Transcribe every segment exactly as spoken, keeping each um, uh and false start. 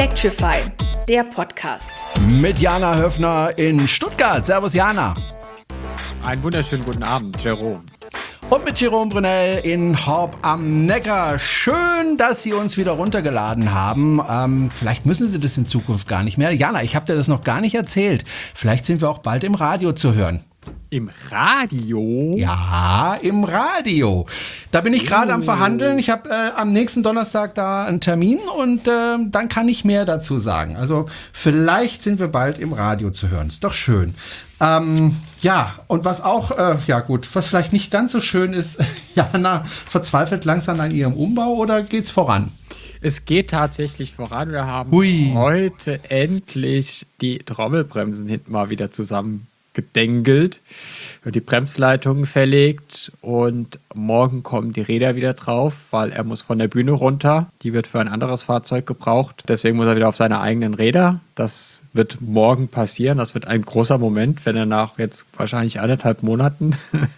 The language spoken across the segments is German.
Electrify, der Podcast. Mit Jana Höfner in Stuttgart. Servus Jana. Einen wunderschönen guten Abend, Jerome. Und mit Jerome Brunel in Horb am Neckar. Schön, dass Sie uns wieder runtergeladen haben. Ähm, vielleicht müssen Sie das in Zukunft gar nicht mehr. Jana, ich habe dir das noch gar nicht erzählt. Vielleicht sind wir auch bald im Radio zu hören. Im Radio? Ja, im Radio. Da bin ich gerade am Verhandeln. Ich habe äh, am nächsten Donnerstag da einen Termin und äh, dann kann ich mehr dazu sagen. Also vielleicht sind wir bald im Radio zu hören. Ist doch schön. Ähm, ja, und was auch, äh, ja gut, was vielleicht nicht ganz so schön ist, Jana verzweifelt langsam an ihrem Umbau oder geht's voran? Es geht tatsächlich voran. Wir haben Hui. heute endlich die Trommelbremsen hinten mal wieder zusammen gedengelt, die Bremsleitungen verlegt und morgen kommen die Räder wieder drauf, weil er muss von der Bühne runter. Die wird für ein anderes Fahrzeug gebraucht. Deswegen muss er wieder auf seine eigenen Räder. Das wird morgen passieren. Das wird ein großer Moment, wenn er nach jetzt wahrscheinlich anderthalb Monaten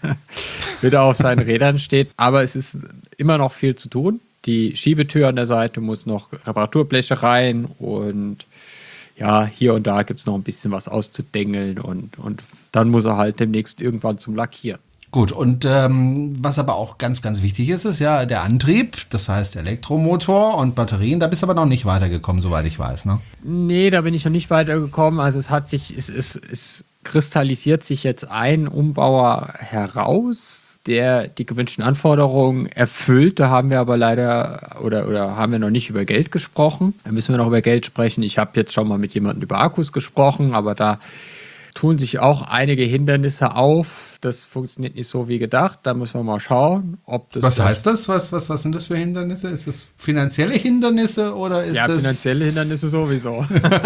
wieder auf seinen Rädern steht. Aber es ist immer noch viel zu tun. Die Schiebetür an der Seite muss noch Reparaturbleche rein und ja, hier und da gibt es noch ein bisschen was auszudengeln und, und dann muss er halt demnächst irgendwann zum Lackieren. Gut, und ähm, was aber auch ganz, ganz wichtig ist, ist ja der Antrieb, das heißt Elektromotor und Batterien. Da bist du aber noch nicht weitergekommen, soweit ich weiß, ne? Nee, da bin ich noch nicht weitergekommen. Also es hat sich, es, es, es kristallisiert sich jetzt ein Umbauer heraus, der die gewünschten Anforderungen erfüllt. Da haben wir aber leider oder, oder haben wir noch nicht über Geld gesprochen. Da müssen wir noch über Geld sprechen. Ich habe jetzt schon mal mit jemandem über Akkus gesprochen, aber da tun sich auch einige Hindernisse auf. Das funktioniert nicht so wie gedacht. Da muss man mal schauen, ob das... Was heißt das? Was, was, was sind das für Hindernisse? Ist das finanzielle Hindernisse oder ist ja, das... Ja, finanzielle Hindernisse sowieso.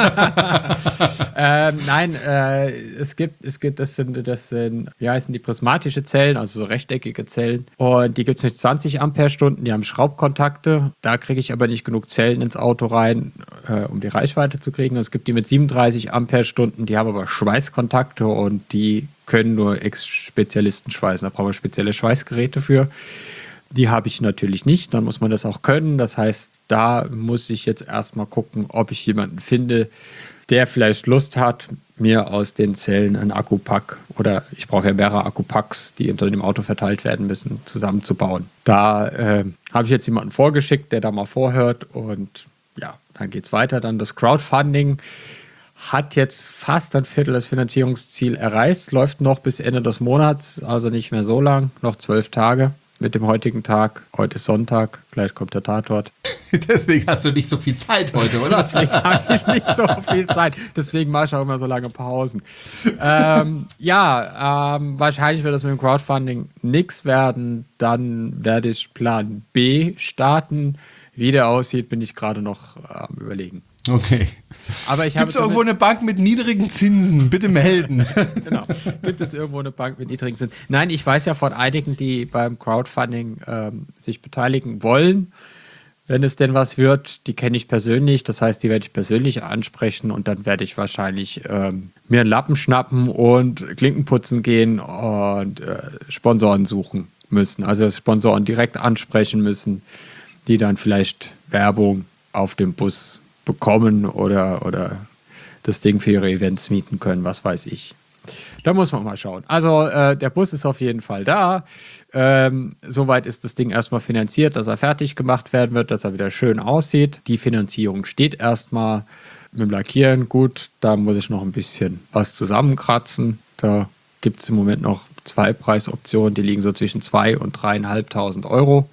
ähm, nein, äh, es gibt, es gibt, das sind, das sind, wie heißen die, prismatische Zellen, also so rechteckige Zellen. Und die gibt es mit zwanzig Ampere-Stunden, die haben Schraubkontakte. Da kriege ich aber nicht genug Zellen ins Auto rein, äh, um die Reichweite zu kriegen. Und es gibt die mit siebenunddreißig Ampere-Stunden, die haben aber Schweißkontakte und die können nur Ex-Spezialisten schweißen. Da brauchen wir spezielle Schweißgeräte für. Die habe ich natürlich nicht. Dann muss man das auch können. Das heißt, da muss ich jetzt erstmal gucken, ob ich jemanden finde, der vielleicht Lust hat, mir aus den Zellen einen Akkupack oder ich brauche ja mehrere Akkupacks, die unter dem Auto verteilt werden müssen, zusammenzubauen. Da äh, habe ich jetzt jemanden vorgeschickt, der da mal vorhört und ja, dann geht es weiter. Dann das Crowdfunding hat jetzt fast ein Viertel das Finanzierungsziel erreicht, läuft noch bis Ende des Monats, also nicht mehr so lang, noch zwölf Tage mit dem heutigen Tag. Heute ist Sonntag, gleich kommt der Tatort. Deswegen hast du nicht so viel Zeit heute, oder? Deswegen habe ich nicht so viel Zeit. Deswegen mache ich auch immer so lange Pausen. ähm, ja, ähm, wahrscheinlich wird das mit dem Crowdfunding nichts werden. Dann werde ich Plan B starten. Wie der aussieht, bin ich gerade noch am ähm, Überlegen. Okay. Aber ich Gibt es irgendwo eine Bank mit niedrigen Zinsen? Bitte melden. Genau. Gibt es irgendwo eine Bank mit niedrigen Zinsen? Nein, ich weiß ja von einigen, die beim Crowdfunding ähm, sich beteiligen wollen. Wenn es denn was wird, die kenne ich persönlich. Das heißt, die werde ich persönlich ansprechen und dann werde ich wahrscheinlich ähm, mir einen Lappen schnappen und Klinken putzen gehen und äh, Sponsoren suchen müssen. Also Sponsoren direkt ansprechen müssen, die dann vielleicht Werbung auf dem Bus bekommen oder, oder das Ding für ihre Events mieten können, was weiß ich. Da muss man mal schauen. Also äh, der Bus ist auf jeden Fall da. Ähm, soweit ist das Ding erstmal finanziert, dass er fertig gemacht werden wird, dass er wieder schön aussieht. Die Finanzierung steht erstmal mit dem Lackieren. Gut, da muss ich noch ein bisschen was zusammenkratzen. Da gibt es im Moment noch zwei Preisoptionen, die liegen so zwischen zweitausend und dreieinhalbtausend Euro.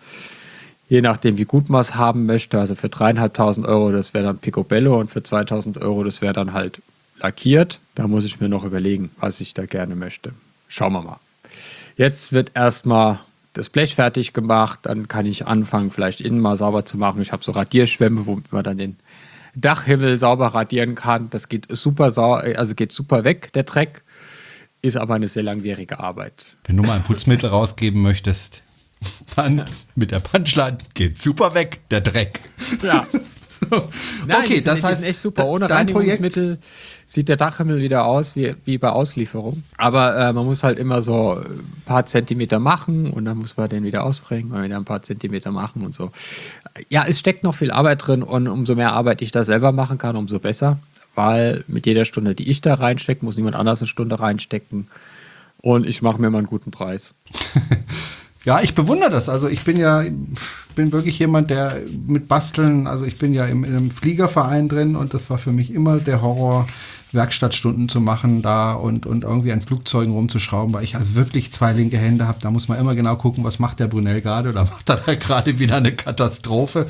Je nachdem, wie gut man es haben möchte. Also für dreieinhalbtausend Euro, das wäre dann Picobello und für zweitausend Euro, das wäre dann halt lackiert. Da muss ich mir noch überlegen, was ich da gerne möchte. Schauen wir mal. Jetzt wird erstmal das Blech fertig gemacht. Dann kann ich anfangen, vielleicht innen mal sauber zu machen. Ich habe so Radierschwämme, womit man dann den Dachhimmel sauber radieren kann. Das geht super, sau- also geht super weg, der Dreck. Ist aber eine sehr langwierige Arbeit. Wenn du mal ein Putzmittel rausgeben möchtest. Dann mit der Punchline geht super weg, der Dreck. Ja. So. Nein, Okay, die das sind, die heißt, sind echt super. Ohne dein Projekt, Reinigungsmittel sieht der Dachhimmel wieder aus wie, wie bei Auslieferung. Aber äh, man muss halt immer so ein paar Zentimeter machen und dann muss man den wieder ausbringen und wieder ein paar Zentimeter machen und so. Ja, es steckt noch viel Arbeit drin und umso mehr Arbeit ich da selber machen kann, umso besser. Weil mit jeder Stunde, die ich da reinstecke, muss niemand anders eine Stunde reinstecken. Und ich mache mir mal einen guten Preis. Ja, ich bewundere das. Also ich bin ja, bin wirklich jemand, der mit Basteln, also ich bin ja im, in einem Fliegerverein drin und das war für mich immer der Horror, Werkstattstunden zu machen da und, und irgendwie an Flugzeugen rumzuschrauben, weil ich halt wirklich zwei linke Hände habe. Da muss man immer genau gucken, was macht der Brunel gerade oder macht er da gerade wieder eine Katastrophe.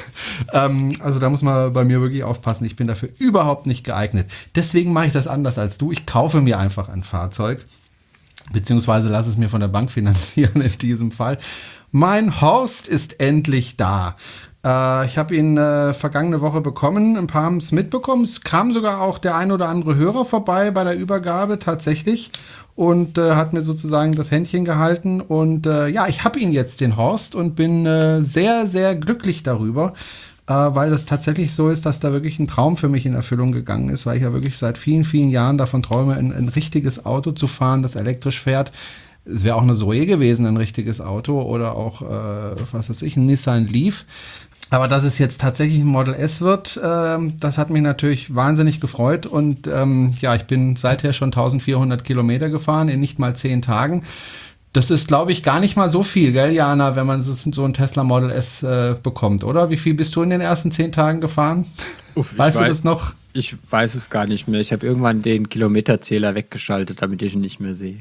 ähm, also da muss man bei mir wirklich aufpassen. Ich bin dafür überhaupt nicht geeignet. Deswegen mache ich das anders als du. Ich kaufe mir einfach ein Fahrzeug, beziehungsweise lasse es mir von der Bank finanzieren in diesem Fall. Mein Horst ist endlich da. Äh, ich habe ihn äh, vergangene Woche bekommen. Ein paar haben es mitbekommen. Es kam sogar auch der ein oder andere Hörer vorbei bei der Übergabe tatsächlich und äh, hat mir sozusagen das Händchen gehalten. Und äh, ja, ich habe ihn jetzt, den Horst, und bin äh, sehr, sehr glücklich darüber, äh, weil das tatsächlich so ist, dass da wirklich ein Traum für mich in Erfüllung gegangen ist, weil ich ja wirklich seit vielen, vielen Jahren davon träume, ein, ein richtiges Auto zu fahren, das elektrisch fährt. Es wäre auch eine Zoe gewesen, ein richtiges Auto, oder auch, äh, was weiß ich, ein Nissan Leaf. Aber dass es jetzt tatsächlich ein Model S wird, äh, das hat mich natürlich wahnsinnig gefreut. Und ähm, ja, ich bin seither schon eintausendvierhundert Kilometer gefahren in nicht mal zehn Tagen. Das ist, glaube ich, gar nicht mal so viel, gell, Jana, wenn man so ein Tesla Model S äh, bekommt, oder? Wie viel bist du in den ersten zehn Tagen gefahren? Uff, weißt du weiß, das noch? Ich weiß es gar nicht mehr. Ich habe irgendwann den Kilometerzähler weggeschaltet, damit ich ihn nicht mehr sehe.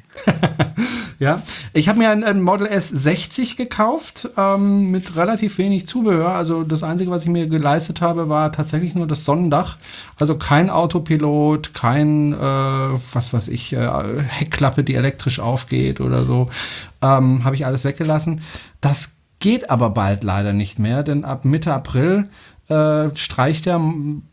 Ja, ich habe mir ein, ein Model S sechzig gekauft, ähm, mit relativ wenig Zubehör. Also das Einzige, was ich mir geleistet habe, war tatsächlich nur das Sonnendach. Also kein Autopilot, kein, äh, was weiß ich, äh, Heckklappe, die elektrisch aufgeht oder so. Ähm, habe ich alles weggelassen. Das geht aber bald leider nicht mehr, denn ab Mitte April äh, streicht der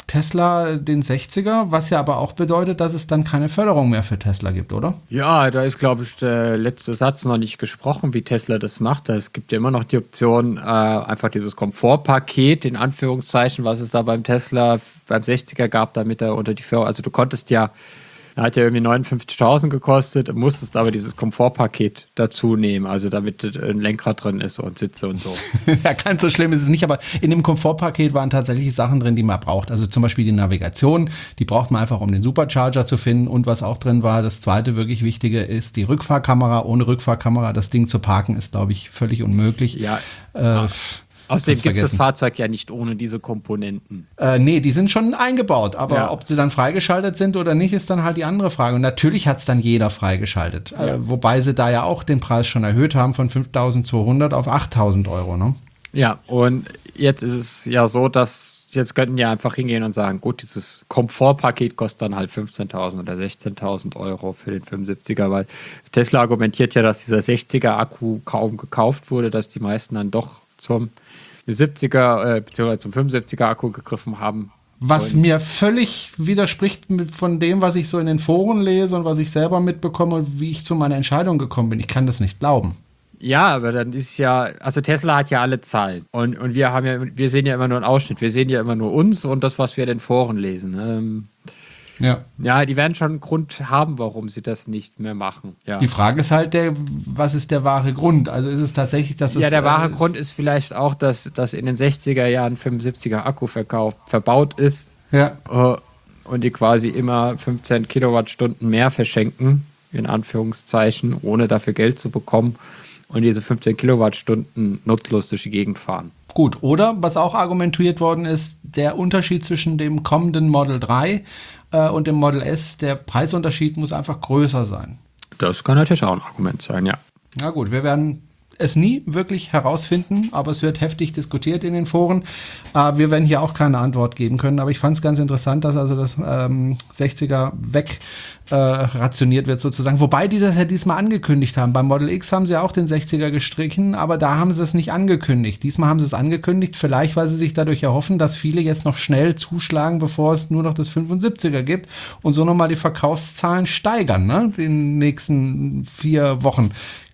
Tesla den sechziger, was ja aber auch bedeutet, dass es dann keine Förderung mehr für Tesla gibt, oder? Ja, da ist, glaube ich, der letzte Satz noch nicht gesprochen, wie Tesla das macht. Es gibt ja immer noch die Option, äh, einfach dieses Komfortpaket, in Anführungszeichen, was es da beim Tesla, beim sechziger gab, damit er unter die Förderung, also du konntest ja, er hat ja irgendwie neunundfünfzigtausend gekostet, musstest aber dieses Komfortpaket dazu nehmen, also damit ein Lenkrad drin ist und Sitze und so. Ja, ganz so schlimm ist es nicht, aber in dem Komfortpaket waren tatsächlich Sachen drin, die man braucht. Also zum Beispiel die Navigation, die braucht man einfach, um den Supercharger zu finden. Und was auch drin war, das zweite wirklich Wichtige ist die Rückfahrkamera. Ohne Rückfahrkamera das Ding zu parken ist, glaube ich, völlig unmöglich. Ja, äh, außerdem gibt es das Fahrzeug ja nicht ohne diese Komponenten. Äh, nee, die sind schon eingebaut, aber ja. ob sie dann freigeschaltet sind oder nicht, ist dann halt die andere Frage. Und natürlich hat es dann jeder freigeschaltet, ja. äh, wobei sie da ja auch den Preis schon erhöht haben von fünftausendzweihundert auf achttausend Euro, ne? Ja, und jetzt ist es ja so, dass jetzt könnten ja einfach hingehen und sagen, gut, dieses Komfortpaket kostet dann halt fünfzehntausend oder sechzehntausend Euro für den fünfundsiebziger, weil Tesla argumentiert ja, dass dieser sechziger Akku kaum gekauft wurde, dass die meisten dann doch zum siebziger äh, bzw. zum fünfundsiebziger Akku gegriffen haben. Was und mir völlig widerspricht mit von dem, was ich so in den Foren lese und was ich selber mitbekomme und wie ich zu meiner Entscheidung gekommen bin. Ich kann das nicht glauben. Ja, aber dann ist ja, also Tesla hat ja alle Zahlen und, und wir haben ja, wir sehen ja immer nur einen Ausschnitt. Wir sehen ja immer nur uns und das, was wir in den Foren lesen. Ähm, Ja. Ja, die werden schon einen Grund haben, warum sie das nicht mehr machen. Ja. Die Frage ist halt, der, was ist der wahre Grund? Also ist es tatsächlich, dass es... Ja, der wahre äh, Grund ist vielleicht auch, dass, dass in den sechziger Jahren fünfundsiebziger Akku verkauft, verbaut ist ja. äh, und die quasi immer fünfzehn Kilowattstunden mehr verschenken, in Anführungszeichen, ohne dafür Geld zu bekommen und diese fünfzehn Kilowattstunden nutzlos durch die Gegend fahren. Gut, oder was auch argumentiert worden ist, der Unterschied zwischen dem kommenden Model drei äh, und dem Model S, der Preisunterschied muss einfach größer sein. Das kann natürlich auch ein Argument sein, ja. Na gut, wir werden es nie wirklich herausfinden, aber es wird heftig diskutiert in den Foren. Äh, wir werden hier auch keine Antwort geben können, aber ich fand es ganz interessant, dass also das ähm, sechziger weg äh, rationiert wird sozusagen. Wobei die das ja diesmal angekündigt haben. Beim Model X haben sie auch den sechziger gestrichen, aber da haben sie es nicht angekündigt. Diesmal haben sie es angekündigt, vielleicht weil sie sich dadurch erhoffen, dass viele jetzt noch schnell zuschlagen, bevor es nur noch das fünfundsiebziger gibt und so nochmal die Verkaufszahlen steigern, ne? In den nächsten vier Wochen.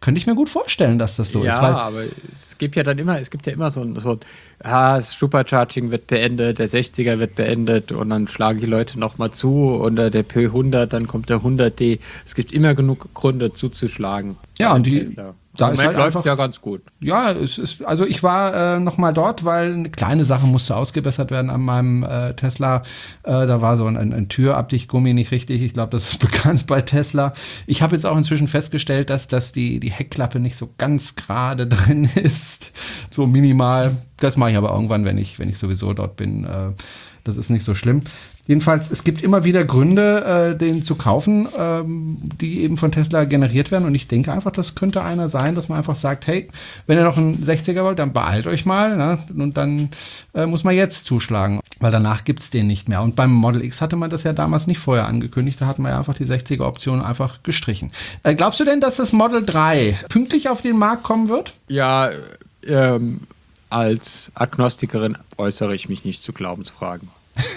könnte ich mir gut vorstellen, dass das so ja, ist. Weil, aber es gibt ja dann immer, es gibt ja immer so ein, so ein ah, das Supercharging wird beendet, der sechziger wird beendet und dann schlagen die Leute nochmal zu und äh, der P hundert, dann kommt der hundert D. Es gibt immer genug Gründe zuzuschlagen. ja, und die, Tesla. da Im ist Moment halt läuft einfach, es ja ganz gut. ja, es ist, also ich war äh, nochmal dort, weil eine kleine Sache musste ausgebessert werden an meinem äh, Tesla. Äh, da war so ein, ein, ein Türabdichtgummi nicht richtig. Ich glaube, das ist bekannt bei Tesla. Ich habe jetzt auch inzwischen festgestellt, dass, dass die, die Heckklappe nicht so ganz gerade drin ist. So minimal. Das mache ich aber irgendwann, wenn ich, wenn ich sowieso dort bin. Äh, das ist nicht so schlimm. Jedenfalls, es gibt immer wieder Gründe, äh, den zu kaufen, ähm, die eben von Tesla generiert werden. Und ich denke einfach, das könnte einer sein, dass man einfach sagt, hey, wenn ihr noch einen sechziger wollt, dann beeilt euch mal. Ne? Und dann äh, muss man jetzt zuschlagen, weil danach gibt's den nicht mehr. Und beim Model X hatte man das ja damals nicht vorher angekündigt. Da hat man ja einfach die sechziger-Option einfach gestrichen. Äh, glaubst du denn, dass das Model drei pünktlich auf den Markt kommen wird? Ja, ähm, als Agnostikerin äußere ich mich nicht zu Glaubensfragen.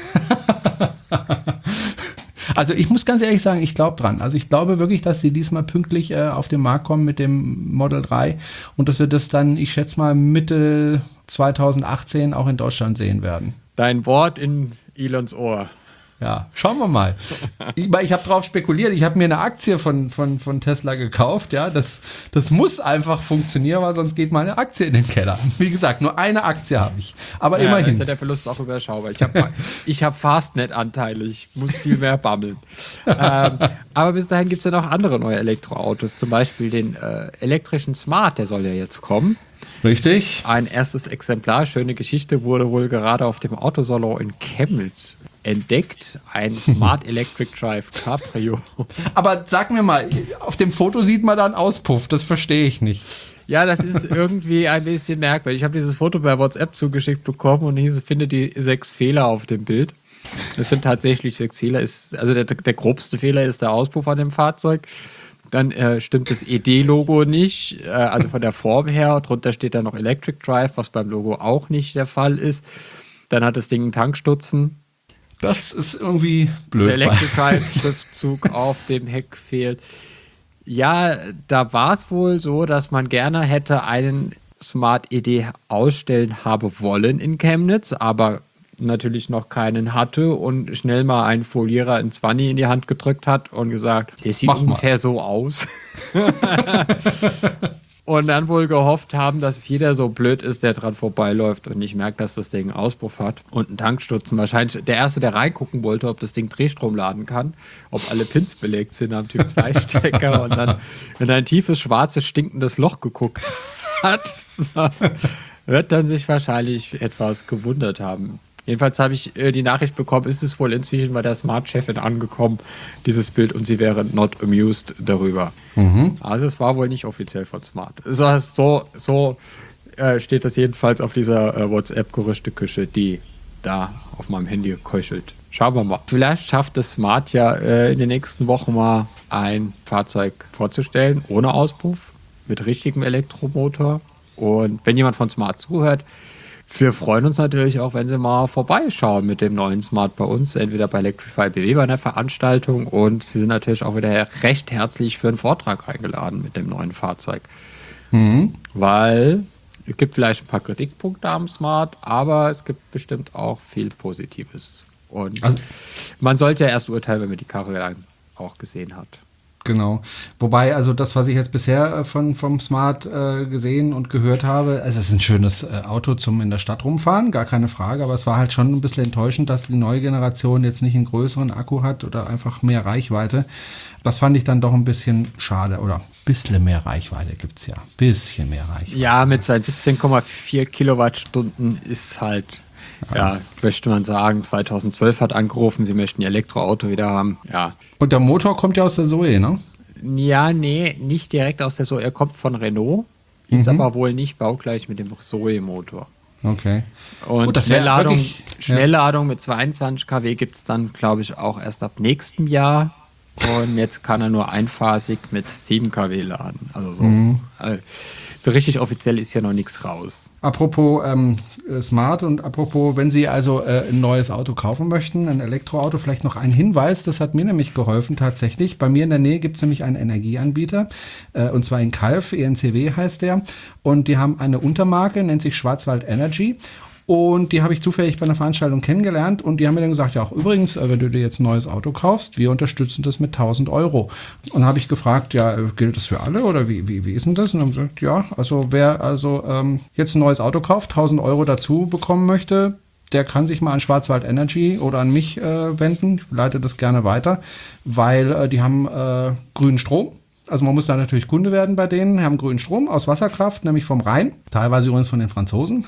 Also ich muss ganz ehrlich sagen, ich glaube dran. Also ich glaube wirklich, dass sie diesmal pünktlich äh, auf den Markt kommen mit dem Model drei und dass wir das dann, ich schätze mal, Mitte zwanzig achtzehn auch in Deutschland sehen werden. Dein Wort in Elons Ohr. Ja, schauen wir mal. Ich, ich habe drauf spekuliert, ich habe mir eine Aktie von, von, von Tesla gekauft, ja, das, das muss einfach funktionieren, weil sonst geht meine Aktie in den Keller. Wie gesagt, nur eine Aktie habe ich, aber ja, immerhin. Da ist ja der Verlust auch überschaubar. Ich habe ich hab Fastnet-Anteile, ich muss viel mehr bammeln. ähm, aber bis dahin gibt es ja noch andere neue Elektroautos, zum Beispiel den äh, elektrischen Smart, der soll ja jetzt kommen. Richtig. Ein erstes Exemplar, schöne Geschichte, wurde wohl gerade auf dem Autosalon in Chemnitz entdeckt. Ein Smart Electric Drive Cabrio. Aber sag mir mal, auf dem Foto sieht man da einen Auspuff, das verstehe ich nicht. Ja, das ist irgendwie ein bisschen merkwürdig. Ich habe dieses Foto bei WhatsApp zugeschickt bekommen und hieß, finde die sechs Fehler auf dem Bild. Das sind tatsächlich sechs Fehler. Ist, also der, der grobste Fehler ist der Auspuff an dem Fahrzeug. Dann äh, stimmt das E D-Logo nicht, äh, also von der Form her. Drunter steht dann noch Electric Drive, was beim Logo auch nicht der Fall ist. Dann hat das Ding einen Tankstutzen. Das ist irgendwie blöd. Der Electric Drive-Schriftzug auf dem Heck fehlt. Ja, da war es wohl so, dass man gerne hätte einen Smart E D ausstellen haben wollen in Chemnitz, aber natürlich noch keinen hatte und schnell mal einen Folierer ein zwanzig in die Hand gedrückt hat und gesagt, der sieht Mach ungefähr mal. so aus. Und dann wohl gehofft haben, dass jeder so blöd ist, der dran vorbeiläuft und nicht merkt, dass das Ding einen Auspuff hat und einen Tankstutzen. Wahrscheinlich der Erste, der reingucken wollte, ob das Ding Drehstrom laden kann, ob alle Pins belegt sind am Typ zwei Stecker und dann in ein tiefes, schwarzes, stinkendes Loch geguckt hat, wird dann sich wahrscheinlich etwas gewundert haben. Jedenfalls habe ich äh, die Nachricht bekommen, ist es wohl inzwischen bei der Smart-Chefin angekommen, dieses Bild, und sie wäre not amused darüber. Mhm. Also es war wohl nicht offiziell von Smart. So, so, so äh, steht das jedenfalls auf dieser äh, WhatsApp-Gerüchteküche, die da auf meinem Handy köchelt. Schauen wir mal. Vielleicht schafft es Smart ja äh, in den nächsten Wochen mal ein Fahrzeug vorzustellen, ohne Auspuff, mit richtigem Elektromotor. Und wenn jemand von Smart zuhört, wir freuen uns natürlich auch, wenn Sie mal vorbeischauen mit dem neuen Smart bei uns, entweder bei Electrify B W bei einer Veranstaltung, und Sie sind natürlich auch wieder recht herzlich für einen Vortrag eingeladen mit dem neuen Fahrzeug. Mhm. Weil es gibt vielleicht ein paar Kritikpunkte am Smart, aber es gibt bestimmt auch viel Positives. Und also, man sollte ja erst urteilen, wenn man die Karre dann auch gesehen hat. Genau. Wobei, also das, was ich jetzt bisher von, vom Smart äh, gesehen und gehört habe, also es ist ein schönes äh, Auto zum in der Stadt rumfahren, gar keine Frage, aber es war halt schon ein bisschen enttäuschend, dass die neue Generation jetzt nicht einen größeren Akku hat oder einfach mehr Reichweite. Das fand ich dann doch ein bisschen schade, oder ein bisschen mehr Reichweite gibt es ja, ein bisschen mehr Reichweite. Ja, mit seinen siebzehn Komma vier Kilowattstunden ist halt, ja, ja, möchte man sagen, zweitausendzwölf hat angerufen, sie möchten ihr Elektroauto wieder haben, ja. Und der Motor kommt ja aus der Zoe, ne? Ja, nee, nicht direkt aus der Zoe, er kommt von Renault, ist mhm. aber wohl nicht baugleich mit dem Zoe-Motor. Okay. Und oh, das Schnellladung, wirklich, Schnellladung ja. mit zweiundzwanzig Kilowatt gibt es dann, glaube ich, auch erst ab nächstem Jahr. Und jetzt kann er nur einphasig mit sieben Kilowatt laden. Also so. Mhm. Also so richtig offiziell ist ja noch nichts raus. Apropos ähm, Smart und apropos, wenn Sie also äh, ein neues Auto kaufen möchten, ein Elektroauto, vielleicht noch ein Hinweis, das hat mir nämlich geholfen tatsächlich. Bei mir in der Nähe gibt es nämlich einen Energieanbieter, äh, und zwar in Calw, E N C W heißt der, und die haben eine Untermarke, nennt sich Schwarzwald Energy. Und die habe ich zufällig bei einer Veranstaltung kennengelernt und die haben mir dann gesagt, ja auch übrigens, wenn du dir jetzt ein neues Auto kaufst, wir unterstützen das mit tausend Euro. Und habe ich gefragt, ja, gilt das für alle oder wie, wie, wie ist denn das? Und dann haben sie gesagt, ja, also wer also ähm, jetzt ein neues Auto kauft, tausend Euro dazu bekommen möchte, der kann sich mal an Schwarzwald Energy oder an mich äh, wenden. Ich leite das gerne weiter, weil äh, die haben äh, grünen Strom. Also man muss da natürlich Kunde werden bei denen, haben grünen Strom aus Wasserkraft, nämlich vom Rhein, teilweise übrigens von den Franzosen,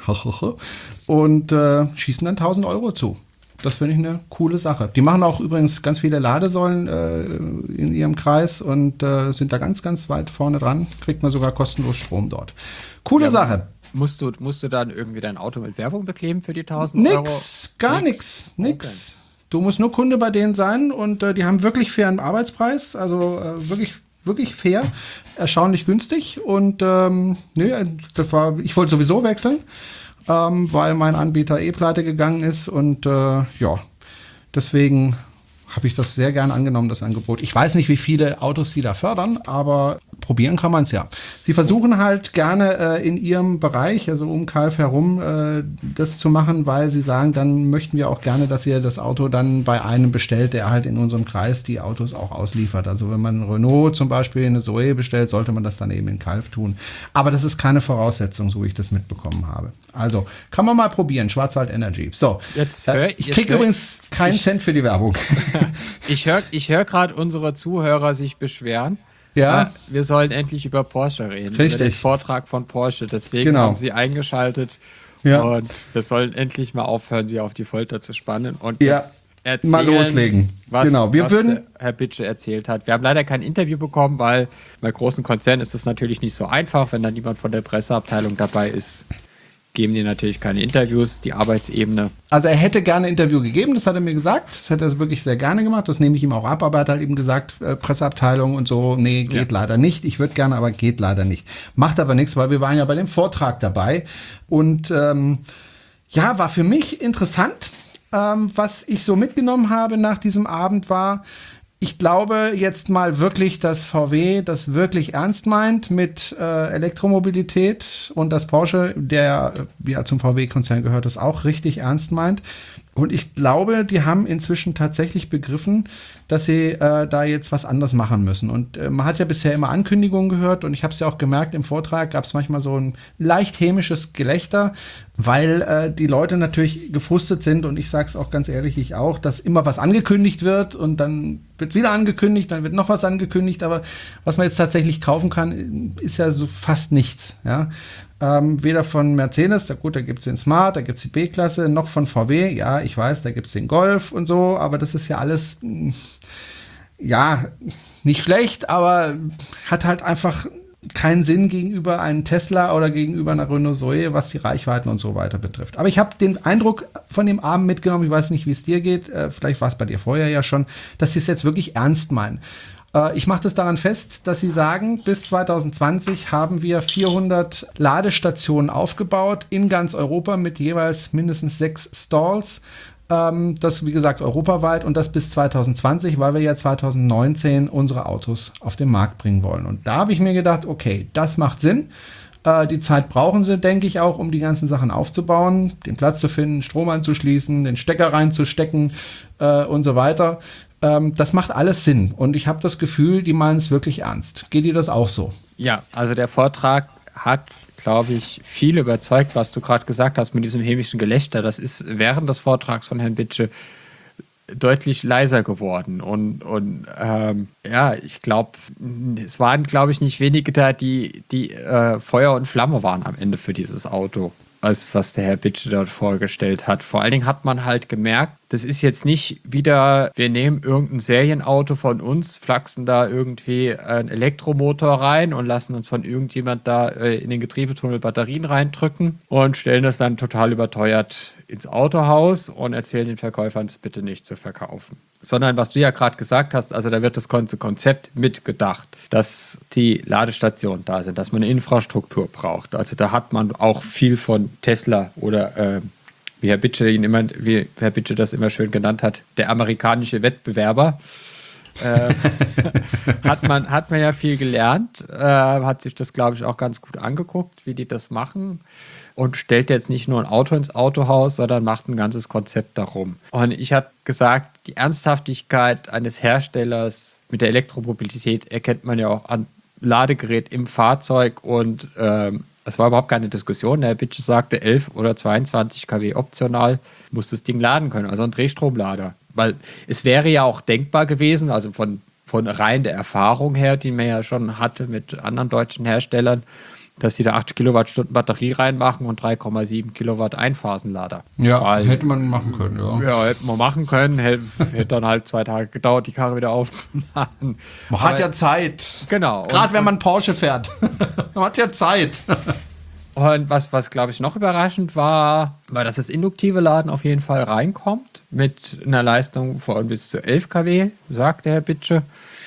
und äh, schießen dann tausend Euro zu. Das finde ich eine coole Sache. Die machen auch übrigens ganz viele Ladesäulen äh, in ihrem Kreis und äh, sind da ganz, ganz weit vorne dran. Kriegt man sogar kostenlos Strom dort. Coole ja, Sache. Musst du, musst du dann irgendwie dein Auto mit Werbung bekleben für die tausend Euro? Nix, gar nix, nix. Okay. Du musst nur Kunde bei denen sein und äh, die haben wirklich fairen Arbeitspreis, also äh, wirklich Wirklich fair, erstaunlich günstig und ähm, nee, das war, ich wollte sowieso wechseln, ähm, weil mein Anbieter eh pleite gegangen ist und äh, ja, deswegen habe ich das sehr gern angenommen, das Angebot. Ich weiß nicht, wie viele Autos sie da fördern, aber probieren kann man es ja. Sie versuchen halt gerne äh, in ihrem Bereich, also um Calw herum, äh, das zu machen, weil sie sagen, dann möchten wir auch gerne, dass ihr das Auto dann bei einem bestellt, der halt in unserem Kreis die Autos auch ausliefert. Also wenn man Renault zum Beispiel eine Zoe bestellt, sollte man das dann eben in Calw tun. Aber das ist keine Voraussetzung, so wie ich das mitbekommen habe. Also kann man mal probieren, Schwarzwald Energy. So, jetzt äh, hör, ich jetzt kriege hör, übrigens keinen ich, Cent für die Werbung. Ich höre ich hör gerade unsere Zuhörer sich beschweren. Ja. Äh, wir sollen endlich über Porsche reden. Richtig. Über den Vortrag von Porsche. Deswegen Genau. haben sie eingeschaltet. Ja. Und wir sollen endlich mal aufhören, sie auf die Folter zu spannen. Und Ja. jetzt erzählen, Mal loslegen. was, Genau. Wir was würden der Herr Bitsche erzählt hat. Wir haben leider kein Interview bekommen, weil bei großen Konzernen ist es natürlich nicht so einfach. Wenn dann jemand von der Presseabteilung dabei ist, geben die natürlich keine Interviews, die Arbeitsebene. Also er hätte gerne ein Interview gegeben, das hat er mir gesagt. Das hätte er wirklich sehr gerne gemacht. Das nehme ich ihm auch ab. Aber er hat halt eben gesagt, äh, Presseabteilung und so, nee, geht ja. leider nicht. Ich würde gerne, aber geht leider nicht. Macht aber nichts, weil wir waren ja bei dem Vortrag dabei. Und ähm, ja, war für mich interessant. Ähm, was ich so mitgenommen habe nach diesem Abend war, ich glaube jetzt mal wirklich, dass V W das wirklich ernst meint mit äh, Elektromobilität und dass Porsche, der ja zum V W-Konzern gehört, das auch richtig ernst meint. Und ich glaube, die haben inzwischen tatsächlich begriffen, dass sie äh, da jetzt was anders machen müssen. Und äh, man hat ja bisher immer Ankündigungen gehört und ich habe es ja auch gemerkt, im Vortrag gab es manchmal so ein leicht hämisches Gelächter, weil äh, die Leute natürlich gefrustet sind und ich sage es auch ganz ehrlich, ich auch, dass immer was angekündigt wird und dann wird wieder angekündigt, dann wird noch was angekündigt, aber was man jetzt tatsächlich kaufen kann, ist ja so fast nichts, ja. Ähm, weder von Mercedes, da gut, da gibt es den Smart, da gibt es die B-Klasse, noch von V W, ja, ich weiß, da gibt es den Golf und so, aber das ist ja alles, mh, ja, nicht schlecht, aber hat halt einfach keinen Sinn gegenüber einem Tesla oder gegenüber einer Renault Zoe, was die Reichweiten und so weiter betrifft. Aber ich habe den Eindruck von dem Abend mitgenommen, ich weiß nicht, wie es dir geht, äh, vielleicht war es bei dir vorher ja schon, dass sie es jetzt wirklich ernst meinen. Ich mache das daran fest, dass sie sagen, bis zwanzig zwanzig haben wir vierhundert Ladestationen aufgebaut in ganz Europa mit jeweils mindestens sechs Stalls. Das, wie gesagt, europaweit und das bis zwanzig zwanzig, weil wir ja zwanzig neunzehn unsere Autos auf den Markt bringen wollen. Und da habe ich mir gedacht, okay, das macht Sinn. Die Zeit brauchen sie, denke ich, auch, um die ganzen Sachen aufzubauen, den Platz zu finden, Strom anzuschließen, den Stecker reinzustecken äh, und so weiter. Ähm, das macht alles Sinn. Und ich habe das Gefühl, die meinen es wirklich ernst. Geht dir das auch so? Ja, also der Vortrag hat, glaube ich, viel überzeugt, was du gerade gesagt hast mit diesem hämischen Gelächter. Das ist während des Vortrags von Herrn Bitsche deutlich leiser geworden. Und, und ähm, ja, ich glaube, es waren, glaube ich, nicht wenige da, die, die äh, Feuer und Flamme waren am Ende für dieses Auto, als was der Herr Bitsche dort vorgestellt hat. Vor allen Dingen hat man halt gemerkt, das ist jetzt nicht wieder, wir nehmen irgendein Serienauto von uns, flachsen da irgendwie einen Elektromotor rein und lassen uns von irgendjemand da äh, in den Getriebetunnel Batterien reindrücken und stellen das dann total überteuert ins Autohaus und erzählen den Verkäufern, es bitte nicht zu verkaufen. Sondern was du ja gerade gesagt hast, also da wird das ganze Konzept mitgedacht, dass die Ladestationen da sind, dass man eine Infrastruktur braucht. Also da hat man auch viel von Tesla oder äh, wie Herr Bitsche ihn immer, wie Herr Bitsche das immer schön genannt hat, der amerikanische Wettbewerber. äh, hat, man, hat man ja viel gelernt, äh, hat sich das, glaube ich, auch ganz gut angeguckt, wie die das machen. Und stellt jetzt nicht nur ein Auto ins Autohaus, sondern macht ein ganzes Konzept darum. Und ich habe gesagt, die Ernsthaftigkeit eines Herstellers mit der Elektromobilität erkennt man ja auch an Ladegerät im Fahrzeug. Und ähm, es war überhaupt keine Diskussion. Der Herr Bitsche sagte, elf oder zweiundzwanzig Kilowatt optional muss das Ding laden können, also ein Drehstromlader. Weil es wäre ja auch denkbar gewesen, also von, von rein der Erfahrung her, die man ja schon hatte mit anderen deutschen Herstellern, dass die da acht Kilowattstunden Batterie reinmachen und drei Komma sieben Kilowatt Einphasenlader. Ja, Weil, hätte man machen können, ja. Ja, hätte man machen können. Hätte, hätte dann halt zwei Tage gedauert, die Karre wieder aufzuladen. Man hat ja Zeit. Genau. Gerade wenn man Porsche fährt. Man hat ja Zeit. Und was, was glaube ich, noch überraschend war, war, dass das induktive Laden auf jeden Fall reinkommt. Mit einer Leistung von bis zu elf Kilowatt, sagt der Herr Bitsche.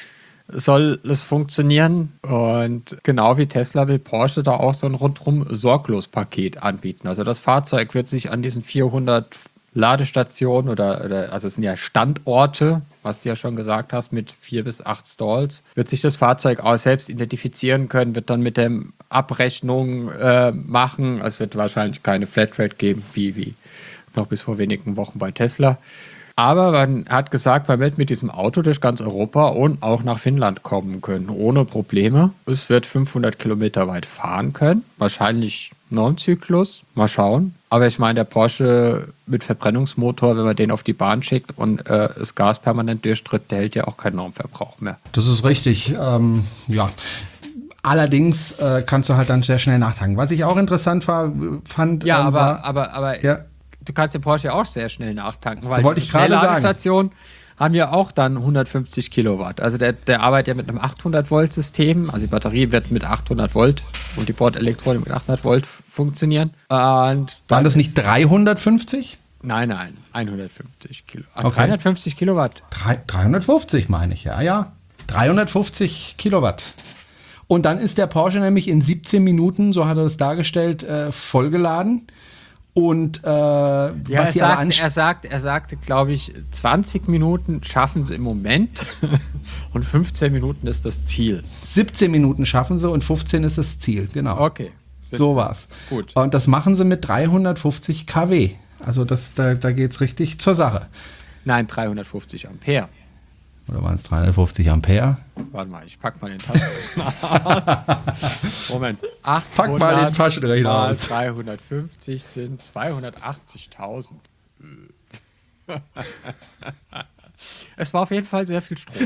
Soll es funktionieren. Und genau wie Tesla will Porsche da auch so ein rundrum Sorglos-Paket anbieten. Also das Fahrzeug wird sich an diesen vierhundert Ladestationen oder, oder also es sind ja Standorte, was du ja schon gesagt hast, mit vier bis acht Stalls, wird sich das Fahrzeug auch selbst identifizieren können, wird dann mit der Abrechnung äh, machen. Es wird wahrscheinlich keine Flatrate geben, wie, wie noch bis vor wenigen Wochen bei Tesla. Aber man hat gesagt, man wird mit diesem Auto durch ganz Europa und auch nach Finnland kommen können, ohne Probleme. Es wird fünfhundert Kilometer weit fahren können, wahrscheinlich noch ein Zyklus, mal schauen. Aber ich meine, der Porsche mit Verbrennungsmotor, wenn man den auf die Bahn schickt und äh, das Gas permanent durchtritt, der hält ja auch keinen Normverbrauch mehr. Das ist richtig, ähm, ja. Allerdings äh, kannst du halt dann sehr schnell nachtanken. Was ich auch interessant war, fand... Ja, ähm, aber, war, aber, aber... Ja. Du kannst den Porsche auch sehr schnell nachtanken, weil wollte die ich gerade sagen. Schnellladestationen haben ja auch dann hundertfünfzig Kilowatt. Also der, der arbeitet ja mit einem achthundert Volt System. Also die Batterie wird mit achthundert Volt und die Bordelektronik mit achthundert Volt funktionieren. Und waren das nicht dreihundertfünfzig? Nein, nein, hundertfünfzig Kilowatt. Okay. dreihundertfünfzig Kilowatt. dreihundertfünfzig meine ich, ja, ja. dreihundertfünfzig Kilowatt. Und dann ist der Porsche nämlich in siebzehn Minuten, so hat er das dargestellt, äh, vollgeladen. Und äh, Ja, was er, sie aber sagt, anst- er, sagt, er sagte, glaube ich, zwanzig Minuten schaffen sie im Moment und fünfzehn Minuten ist das Ziel. siebzehn Minuten schaffen sie und fünfzehn ist das Ziel, genau. Okay. So war's. Gut. Und das machen sie mit dreihundertfünfzig Kilowatt. Also das, da, da geht's richtig zur Sache. Nein, dreihundertfünfzig Ampere. Oder waren es dreihundertfünfzig Ampere? Warte mal, ich pack mal den Taschenrechner aus. Moment. Pack mal den Taschenrechner mal aus. dreihundertfünfzig sind zweihundertachtzigtausend. Es war auf jeden Fall sehr viel Strom.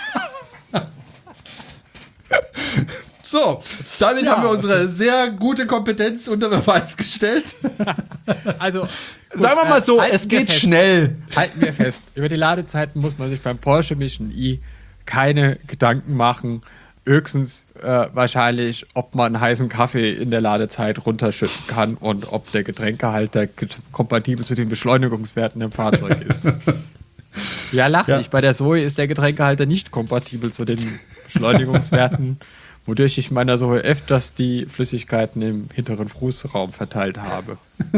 So, damit Ja. haben wir unsere sehr gute Kompetenz unter Beweis gestellt. Also, gut, Sagen wir mal so, äh, halten es wir geht fest. schnell. Halten wir fest. Über die Ladezeiten muss man sich beim Porsche Mission E keine Gedanken machen. Höchstens äh, wahrscheinlich, ob man heißen Kaffee in der Ladezeit runterschütten kann und ob der Getränkehalter get- kompatibel zu den Beschleunigungswerten im Fahrzeug ist. Ja, lach Ja. nicht. Bei der Zoe ist der Getränkehalter nicht kompatibel zu den Beschleunigungswerten, wodurch ich meiner Zoe öfters die Flüssigkeiten im hinteren Fußraum verteilt habe.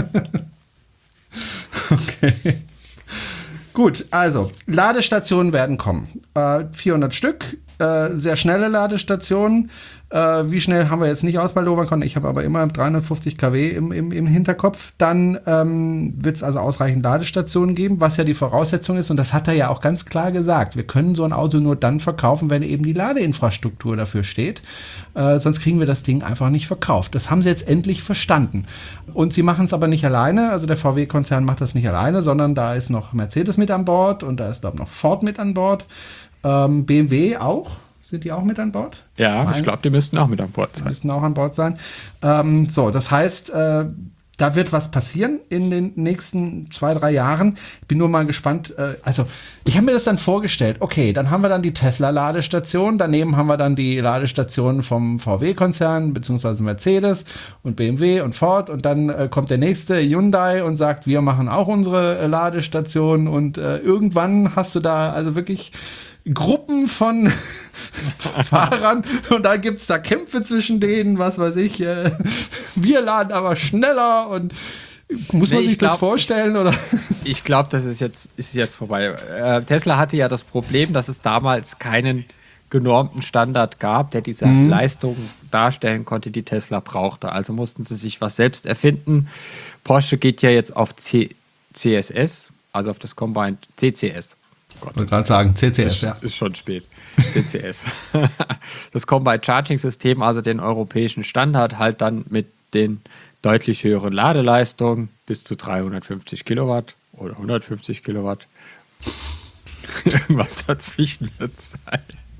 Okay. Gut, also Ladestationen werden kommen. Äh, vierhundert Stück, äh, sehr schnelle Ladestationen. Äh, wie schnell haben wir jetzt nicht ausbaldowern können. Ich habe aber immer dreihundertfünfzig Kilowatt im, im, im Hinterkopf. Dann ähm, wird es also ausreichend Ladestationen geben, was ja die Voraussetzung ist. Und das hat er ja auch ganz klar gesagt. Wir können so ein Auto nur dann verkaufen, wenn eben die Ladeinfrastruktur dafür steht. Äh, sonst kriegen wir das Ding einfach nicht verkauft. Das haben sie jetzt endlich verstanden. Und sie machen es aber nicht alleine. Also der V W-Konzern macht das nicht alleine, sondern da ist noch Mercedes mit an Bord und da ist, glaube ich, noch Ford mit an Bord. Ähm, B M W auch. Sind die auch mit an Bord? Ja, Nein. ich glaube, die müssten auch mit an Bord sein. Müssen auch an Bord sein. Ähm, so, das heißt, äh, da wird was passieren in den nächsten zwei, drei Jahren. Bin nur mal gespannt. Äh, also ich habe mir das dann vorgestellt. Okay, dann haben wir dann die Tesla-Ladestation. Daneben haben wir dann die Ladestationen vom V W-Konzern, beziehungsweise Mercedes und B M W und Ford. Und dann äh, kommt der nächste Hyundai und sagt, wir machen auch unsere äh, Ladestation. Und äh, irgendwann hast du da also wirklich Gruppen von Fahrern und da gibt's da Kämpfe zwischen denen, was weiß ich, äh, wir laden aber schneller und muss man Nee, sich glaub, das vorstellen, oder? Ich glaube, das ist jetzt, ist jetzt vorbei. Äh, Tesla hatte ja das Problem, dass es damals keinen genormten Standard gab, der diese Mhm. Leistung darstellen konnte, die Tesla brauchte. Also mussten sie sich was selbst erfinden. Porsche geht ja jetzt auf C- C S S, also auf das Combined C C S. Ich wollte gerade sagen, C C S, Ist, ja. ist schon spät. C C S. Das Combined Charging System, also den europäischen Standard, halt dann mit den deutlich höheren Ladeleistungen bis zu dreihundertfünfzig Kilowatt oder hundertfünfzig Kilowatt. Irgendwas dazwischen wird sein.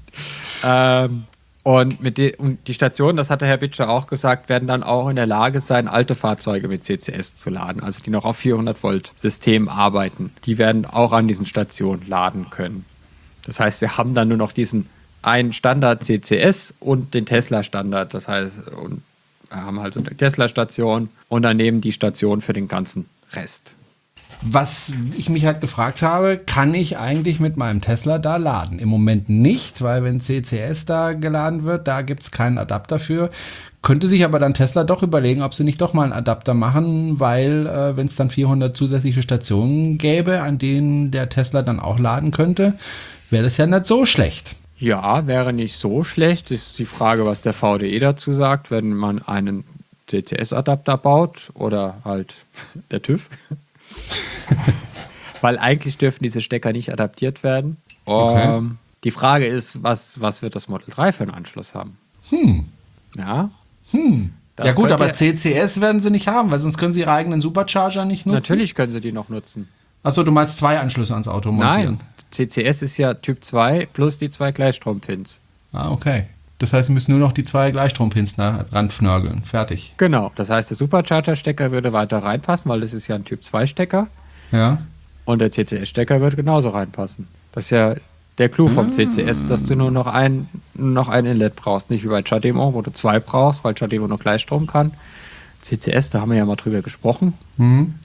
Ähm, und, mit die, und die Stationen, das hat der Herr Bitscher auch gesagt, werden dann auch in der Lage sein, alte Fahrzeuge mit C C S zu laden, also die noch auf vierhundert Volt System arbeiten. Die werden auch an diesen Stationen laden können. Das heißt, wir haben dann nur noch diesen einen Standard C C S und den Tesla-Standard. Das heißt, und wir haben halt so eine Tesla-Station und daneben die Station für den ganzen Rest. Was ich mich halt gefragt habe, kann ich eigentlich mit meinem Tesla da laden? Im Moment nicht, weil wenn C C S da geladen wird, da gibt es keinen Adapter für. Könnte sich aber dann Tesla doch überlegen, ob sie nicht doch mal einen Adapter machen, weil äh, wenn es dann vierhundert zusätzliche Stationen gäbe, an denen der Tesla dann auch laden könnte, wäre das ja nicht so schlecht. Ja, wäre nicht so schlecht. Ist die Frage, was der V D E dazu sagt, wenn man einen C C S-Adapter baut oder halt der TÜV. Weil eigentlich dürfen diese Stecker nicht adaptiert werden. Okay. Ähm, die Frage ist, was, was wird das Model drei für einen Anschluss haben? Hm. Ja, Hm. Das Ja gut, könnte- aber C C S werden sie nicht haben, weil sonst können sie ihre eigenen Supercharger nicht nutzen. natürlich können sie die noch nutzen. Achso, du meinst zwei Anschlüsse ans Auto montieren? Nein, C C S ist ja Typ zwei plus die zwei Gleichstrompins. Ah, okay. Das heißt, wir müssen nur noch die zwei Gleichstrompins da ranfnörgeln. Fertig. Genau, das heißt, der Supercharger-Stecker würde weiter reinpassen, weil das ist ja ein Typ zwei Stecker. Ja. Und der C C S-Stecker wird genauso reinpassen. Das ist ja der Clou vom C C S, dass du nur noch ein, nur noch ein Inlet brauchst. Nicht wie bei Chademo, wo du zwei brauchst, weil Chademo nur Gleichstrom kann. C C S, da haben wir ja mal drüber gesprochen. Mhm.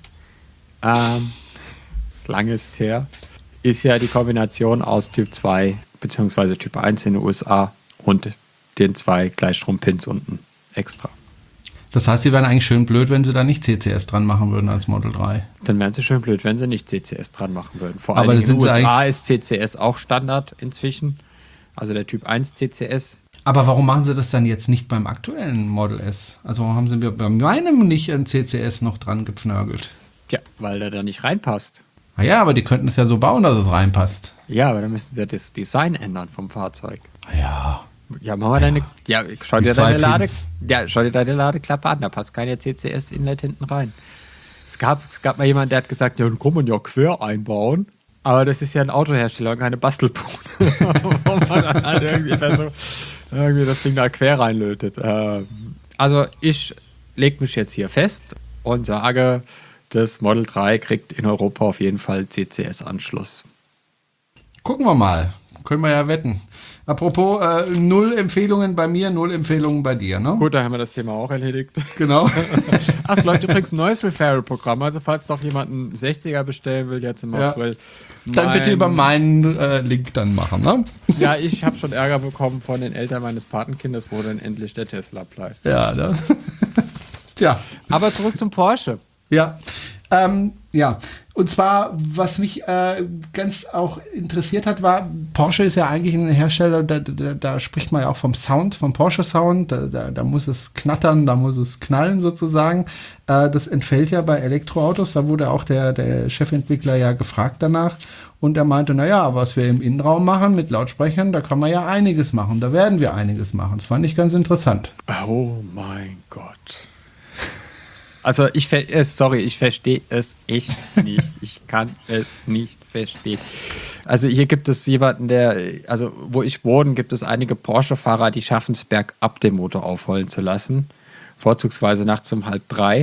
Ähm, lang ist her. Ist ja die Kombination aus Typ zwei bzw. Typ eins in den U S A und den zwei Gleichstrompins unten extra. Das heißt, sie wären eigentlich schön blöd, wenn sie da nicht C C S dran machen würden als Model drei. Dann wären sie schön blöd, wenn sie nicht C C S dran machen würden. Vor Aber allem das in den sind U sie S A eigentlich- ist C C S auch Standard inzwischen. Also der Typ eins C C S. Aber warum machen sie das dann jetzt nicht beim aktuellen Model S? Also warum haben sie mir bei meinem nicht ein C C S noch dran gepfnörgelt? Tja, weil der da nicht reinpasst. Ah ja, aber die könnten es ja so bauen, dass es reinpasst. Ja, aber dann müssen sie das Design ändern vom Fahrzeug. Ah ja. Ja, mach mal deine. Ja, schau Die dir zwei deine Lade, Pins. ja, schau dir deine Ladeklappe an, da passt keine C C S-Inlet hinten rein. Es gab, es gab mal jemanden, der hat gesagt, ja, dann kann man ja quer einbauen. Aber das ist ja ein Autohersteller und keine Bastelbude. Wo man dann halt irgendwie, so, irgendwie das Ding da quer reinlötet. Ähm, also ich lege mich jetzt hier fest und sage, das Model drei kriegt in Europa auf jeden Fall C C S-Anschluss. Gucken wir mal. Können wir ja wetten. Apropos, äh, null Empfehlungen bei mir, null Empfehlungen bei dir, ne? Gut, da haben wir das Thema auch erledigt. Genau. Ach, es läuft übrigens ein neues Referral-Programm. Also falls doch jemand einen sechziger bestellen will, jetzt im Ja. April. Dann bitte mein- über meinen äh, Link dann machen, ne? Ja, ich habe schon Ärger bekommen von den Eltern meines Patenkindes, wo dann endlich der Tesla bleibt. Ja, ne? Tja. Aber zurück zum Porsche. Ja, ähm, ja. Und zwar, was mich äh, ganz auch interessiert hat, war, Porsche ist ja eigentlich ein Hersteller, da, da, da spricht man ja auch vom Sound, vom Porsche Sound, da, da, da muss es knattern, da muss es knallen sozusagen. Äh, das entfällt ja bei Elektroautos, da wurde auch der, der Chefentwickler ja gefragt danach und er meinte, naja, was wir im Innenraum machen mit Lautsprechern, da kann man ja einiges machen, da werden wir einiges machen. Das fand ich ganz interessant. Oh mein Gott. Also ich ver- äh, sorry, ich verstehe es echt nicht. Ich kann es nicht verstehen. Also hier gibt es jemanden, der, also wo ich wohne, gibt es einige Porsche-Fahrer, die schaffen es bergab den Motor aufheulen zu lassen. Vorzugsweise nachts um halb drei.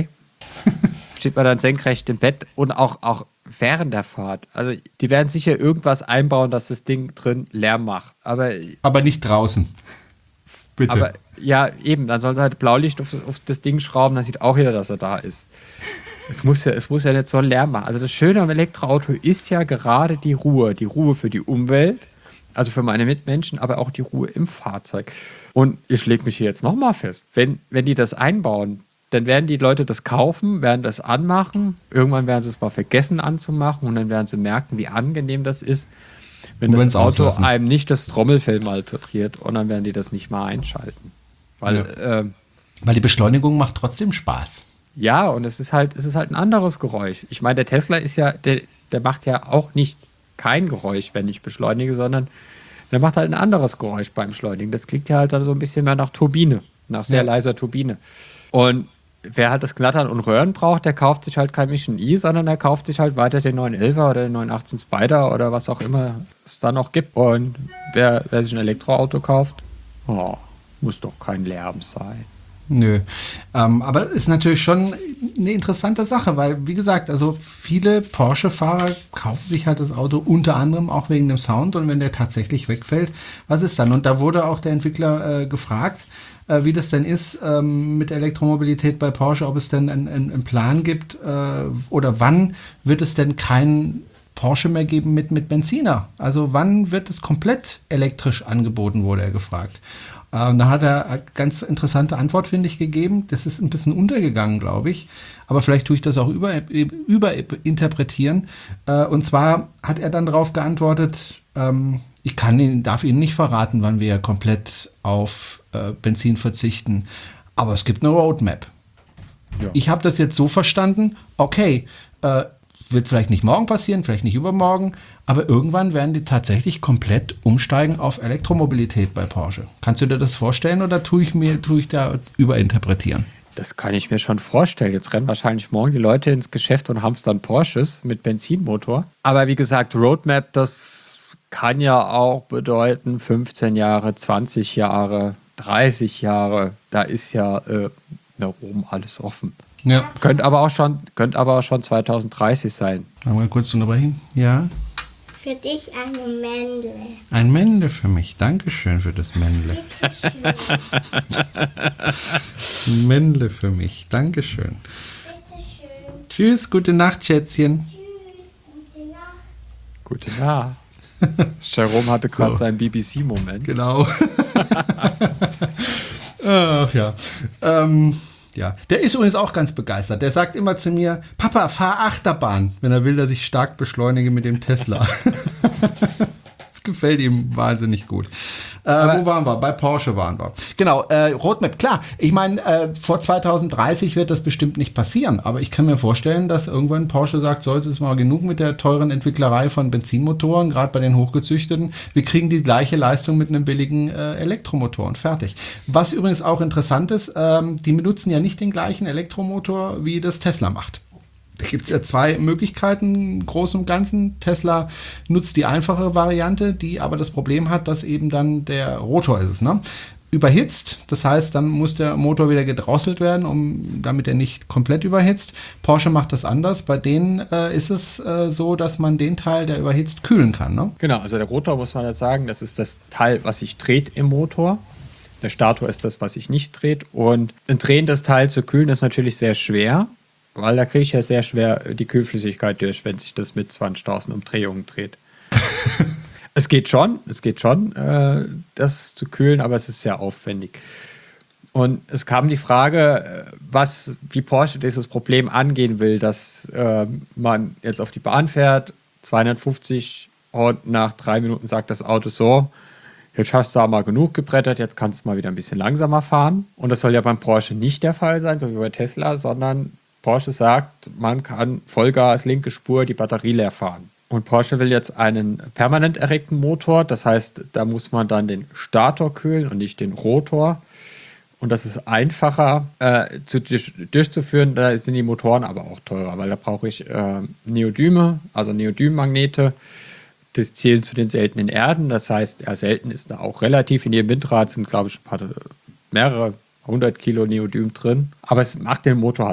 Steht man dann senkrecht im Bett und auch, auch während der Fahrt. Also die werden sicher irgendwas einbauen, dass das Ding drin Lärm macht. Aber, Aber nicht draußen. Bitte. aber ja, eben, dann soll sie halt Blaulicht auf, auf das Ding schrauben, dann sieht auch jeder, dass er da ist. Es muss ja, es muss ja nicht so einen Lärm machen. Also das Schöne am Elektroauto ist ja gerade die Ruhe. Die Ruhe für die Umwelt, also für meine Mitmenschen, aber auch die Ruhe im Fahrzeug. Und ich lege mich hier jetzt nochmal fest, wenn, wenn die das einbauen, dann werden die Leute das kaufen, werden das anmachen. Irgendwann werden sie es mal vergessen anzumachen und dann werden sie merken, wie angenehm das ist, wenn Und das Auto auslassen. einem nicht das Trommelfell malträtiert und dann werden die das nicht mal einschalten. Weil, Ja. ähm, Weil die Beschleunigung macht trotzdem Spaß. ja, und es ist halt, es ist halt ein anderes Geräusch. Ich meine, der Tesla ist ja, der, der macht ja auch nicht kein Geräusch, wenn ich beschleunige, sondern der macht halt ein anderes Geräusch beim Beschleunigen. Das klingt ja halt dann so ein bisschen mehr nach Turbine, nach sehr Ja. leiser Turbine. Und wer halt das Knattern und Röhren braucht, der kauft sich halt kein Mission E, sondern der kauft sich halt weiter den neun elfer oder den neun achtzehn Spider oder was auch immer es da noch gibt. Und wer, wer sich ein Elektroauto kauft, oh, muss doch kein Lärm sein. Nö. Ähm, aber es ist natürlich schon eine interessante Sache, weil, wie gesagt, also viele Porsche-Fahrer kaufen sich halt das Auto unter anderem auch wegen dem Sound und wenn der tatsächlich wegfällt, was ist dann? Und da wurde auch der Entwickler äh, gefragt, äh, wie das denn ist ähm, mit Elektromobilität bei Porsche, ob es denn einen, einen, einen Plan gibt äh, oder wann wird es denn keinen Porsche mehr geben mit, mit Benziner? Also wann wird es komplett elektrisch angeboten, wurde er gefragt. Und dann hat er eine ganz interessante Antwort, finde ich, gegeben. Das ist ein bisschen untergegangen, glaube ich. Aber vielleicht tue ich das auch über, überinterpretieren. Und zwar hat er dann darauf geantwortet, ähm, ich kann Ihnen, darf Ihnen nicht verraten, wann wir komplett auf äh, Benzin verzichten. Aber es gibt eine Roadmap. Ja. Ich habe das jetzt so verstanden, okay, äh, wird vielleicht nicht morgen passieren, vielleicht nicht übermorgen, aber irgendwann werden die tatsächlich komplett umsteigen auf Elektromobilität bei Porsche. Kannst du dir das vorstellen oder tue ich mir, tue ich da überinterpretieren? Das kann ich mir schon vorstellen. Jetzt rennen wahrscheinlich morgen die Leute ins Geschäft und hamstern Porsches mit Benzinmotor. Aber wie gesagt, Roadmap, das kann ja auch bedeuten fünfzehn Jahre, zwanzig Jahre, dreißig Jahre. Da ist ja äh, da oben alles offen. Ja. Könnte aber auch schon, könnte aber auch schon zwanzig dreißig sein. Wollen wir kurz unterbrechen? Ja. Für dich eine Mendel. Ein Männle für mich. Dankeschön für das Männle. Ein Männle für mich. Dankeschön. Bitteschön. Tschüss, gute Nacht, Schätzchen. Gute Nacht. Gute Nacht. Jerome hatte gerade So. seinen B B C-Moment. Genau. Ach ja. Ähm, ja. Der ist übrigens auch ganz begeistert. Der sagt immer zu mir, Papa, fahr Achterbahn, wenn er will, dass ich stark beschleunige mit dem Tesla. Das gefällt ihm wahnsinnig gut. Äh, wo waren wir? Bei Porsche waren wir. Genau, äh, Roadmap, klar. Ich meine, äh, vor zwanzig dreißig wird das bestimmt nicht passieren, aber ich kann mir vorstellen, dass irgendwann Porsche sagt, so, jetzt ist mal genug mit der teuren Entwicklerei von Benzinmotoren, gerade bei den hochgezüchteten. Wir kriegen die gleiche Leistung mit einem billigen äh, Elektromotor und fertig. Was übrigens auch interessant ist, ähm, die benutzen ja nicht den gleichen Elektromotor, wie das Tesla macht. Da gibt es ja zwei Möglichkeiten im Großen und Ganzen. Tesla nutzt die einfache Variante, die aber das Problem hat, dass eben dann der Rotor ist es, ne? Überhitzt. Das heißt, dann muss der Motor wieder gedrosselt werden, um, damit er nicht komplett überhitzt. Porsche macht das anders. Bei denen äh, ist es äh, so, dass man den Teil, der überhitzt, kühlen kann, ne? Genau, also der Rotor, muss man ja sagen, das ist das Teil, was sich dreht im Motor. Der Stator ist das, was sich nicht dreht. Und ein drehendes Teil zu kühlen ist natürlich sehr schwer, weil da kriege ich ja sehr schwer die Kühlflüssigkeit durch, wenn sich das mit zwanzigtausend Umdrehungen dreht. Es geht schon, es geht schon, äh, das zu kühlen, aber es ist sehr aufwendig. Und es kam die Frage, was, wie Porsche dieses Problem angehen will, dass äh, man jetzt auf die Bahn fährt, zweihundertfünfzig und nach drei Minuten sagt das Auto so, jetzt hast du da mal genug gebrettert, jetzt kannst du mal wieder ein bisschen langsamer fahren. Und das soll ja beim Porsche nicht der Fall sein, so wie bei Tesla, sondern Porsche sagt, man kann Vollgas, linke Spur, die Batterie leer fahren. Und Porsche will jetzt einen permanent erregten Motor, das heißt, da muss man dann den Stator kühlen und nicht den Rotor. Und das ist einfacher äh, zu, durch, durchzuführen, da sind die Motoren aber auch teurer, weil da brauche ich äh, Neodyme, also Neodymmagnete. Das zählen zu den seltenen Erden, das heißt, ja, selten ist da auch relativ. In jedem Windrad sind, glaube ich, ein paar, mehrere hundert Kilo Neodym drin. Aber es macht den Motor halt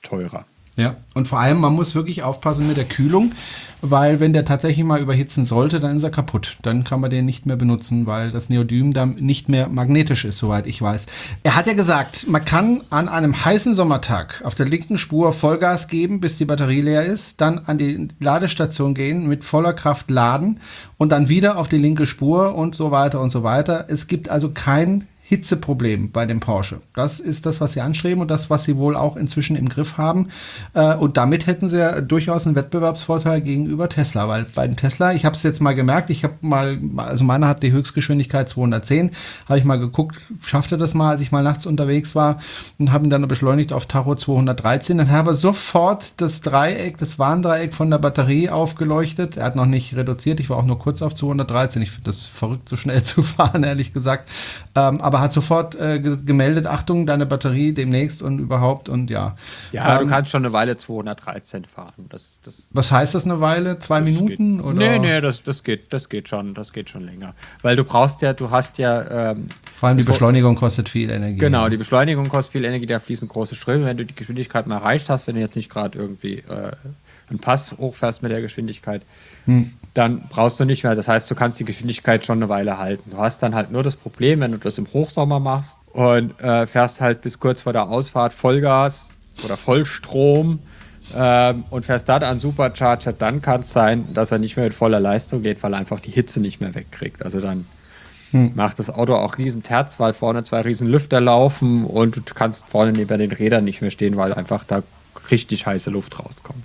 teurer. Ja, und vor allem, man muss wirklich aufpassen mit der Kühlung, weil wenn der tatsächlich mal überhitzen sollte, dann ist er kaputt. Dann kann man den nicht mehr benutzen, weil das Neodym dann nicht mehr magnetisch ist, soweit ich weiß. Er hat ja gesagt, man kann an einem heißen Sommertag auf der linken Spur Vollgas geben, bis die Batterie leer ist, dann an die Ladestation gehen, mit voller Kraft laden und dann wieder auf die linke Spur und so weiter und so weiter. Es gibt also kein Hitzeproblem bei dem Porsche. Das ist das, was sie anstreben und das, was sie wohl auch inzwischen im Griff haben. Und damit hätten sie ja durchaus einen Wettbewerbsvorteil gegenüber Tesla, weil bei dem Tesla, ich habe es jetzt mal gemerkt, ich habe mal, also meiner hat die Höchstgeschwindigkeit zweihundertzehn, habe ich mal geguckt, schaffte das mal, als ich mal nachts unterwegs war und habe ihn dann beschleunigt auf Tacho zweihundertdreizehn. Dann habe ich sofort das Dreieck, das Warndreieck von der Batterie aufgeleuchtet. Er hat noch nicht reduziert, ich war auch nur kurz auf zweihundertdreizehn. Ich finde das verrückt, so schnell zu fahren, ehrlich gesagt. Ähm, aber hat sofort äh, gemeldet, Achtung, deine Batterie demnächst und überhaupt und ja. Ja, ähm, du kannst schon eine Weile zweihundertdreizehn fahren. Das, das, was heißt das eine Weile? Zwei Minuten? Geht. Oder? Nee, nee, das, das, geht, das, geht schon, das geht schon länger. Weil du brauchst ja, du hast ja... Ähm, Vor allem die Beschleunigung kostet viel Energie. Genau, die Beschleunigung kostet viel Energie, da fließen große Ströme. Wenn du die Geschwindigkeit mal erreicht hast, wenn du jetzt nicht gerade irgendwie äh, einen Pass hochfährst mit der Geschwindigkeit, hm. dann brauchst du nicht mehr. Das heißt, du kannst die Geschwindigkeit schon eine Weile halten. Du hast dann halt nur das Problem, wenn du das im Hochsommer machst und äh, fährst halt bis kurz vor der Ausfahrt Vollgas oder Vollstrom ähm, und fährst da an Supercharger, dann kann es sein, dass er nicht mehr mit voller Leistung geht, weil er einfach die Hitze nicht mehr wegkriegt. Also dann hm. macht das Auto auch riesen Terz, weil vorne zwei riesen Lüfter laufen und du kannst vorne neben den Rädern nicht mehr stehen, weil einfach da richtig heiße Luft rauskommt.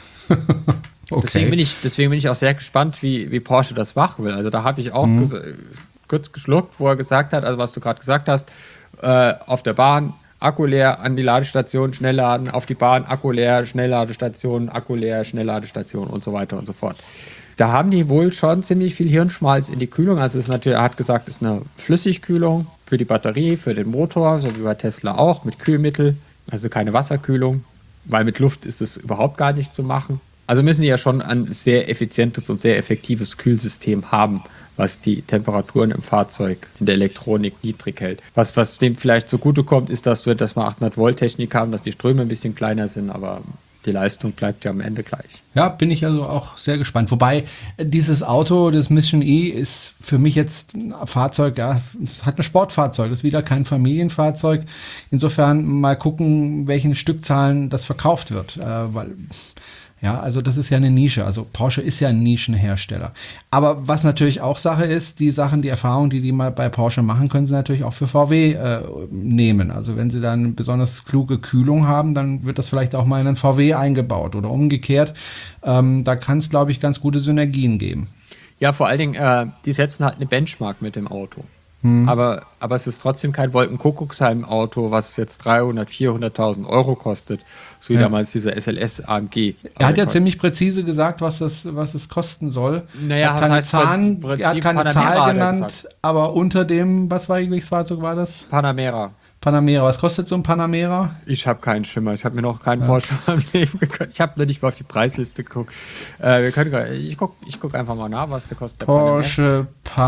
Okay. Deswegen, bin ich, deswegen bin ich auch sehr gespannt, wie, wie Porsche das machen will. Also da habe ich auch mhm. ges- kurz geschluckt, wo er gesagt hat, also was du gerade gesagt hast, äh, auf der Bahn Akku leer, an die Ladestation schnell laden, auf die Bahn Akku leer, Schnellladestation, Akku leer, Schnellladestation und so weiter und so fort. Da haben die wohl schon ziemlich viel Hirnschmalz in die Kühlung. Also es ist natürlich, er hat gesagt, es ist eine Flüssigkühlung für die Batterie, für den Motor, so wie bei Tesla auch, mit Kühlmittel, also keine Wasserkühlung, weil mit Luft ist es überhaupt gar nicht zu machen. Also müssen die ja schon ein sehr effizientes und sehr effektives Kühlsystem haben, was die Temperaturen im Fahrzeug, in der Elektronik niedrig hält. Was, was dem vielleicht zugutekommt, ist, dass wir, dass wir achthundert Volt Technik haben, dass die Ströme ein bisschen kleiner sind, aber die Leistung bleibt ja am Ende gleich. Ja, bin ich also auch sehr gespannt. Wobei dieses Auto, das Mission E, ist für mich jetzt ein Fahrzeug, ja, es hat ein Sportfahrzeug, das ist wieder kein Familienfahrzeug. Insofern mal gucken, welchen Stückzahlen das verkauft wird, äh, weil ja, also das ist ja eine Nische. Also Porsche ist ja ein Nischenhersteller. Aber was natürlich auch Sache ist, die Sachen, die Erfahrungen, die die mal bei Porsche machen, können sie natürlich auch für V W äh, nehmen. Also wenn sie dann eine besonders kluge Kühlung haben, dann wird das vielleicht auch mal in einen V W eingebaut oder umgekehrt. Ähm, da kann es, glaube ich, ganz gute Synergien geben. Ja, vor allen Dingen, äh, die setzen halt eine Benchmark mit dem Auto. Hm. Aber, aber es ist trotzdem kein Wolkenkuckucksheim-Auto, was jetzt dreihundert, vierhunderttausend Euro kostet, so wie ja. damals dieser S L S A M G. Er hat ja ziemlich präzise gesagt, was das, was es kosten soll. Naja, er hat keine, heißt Zahlen, Prinzip er hat keine Panamera Zahl genannt, aber unter dem, was war welches Fahrzeug war das? Panamera. Panamera, was kostet so ein Panamera? Ich habe keinen Schimmer, ich habe mir noch keinen ja. Porsche im Leben geguckt. Ich habe noch nicht mal auf die Preisliste geguckt. Äh, wir können, ich gucke ich guck einfach mal nach, was der kostet. Der Porsche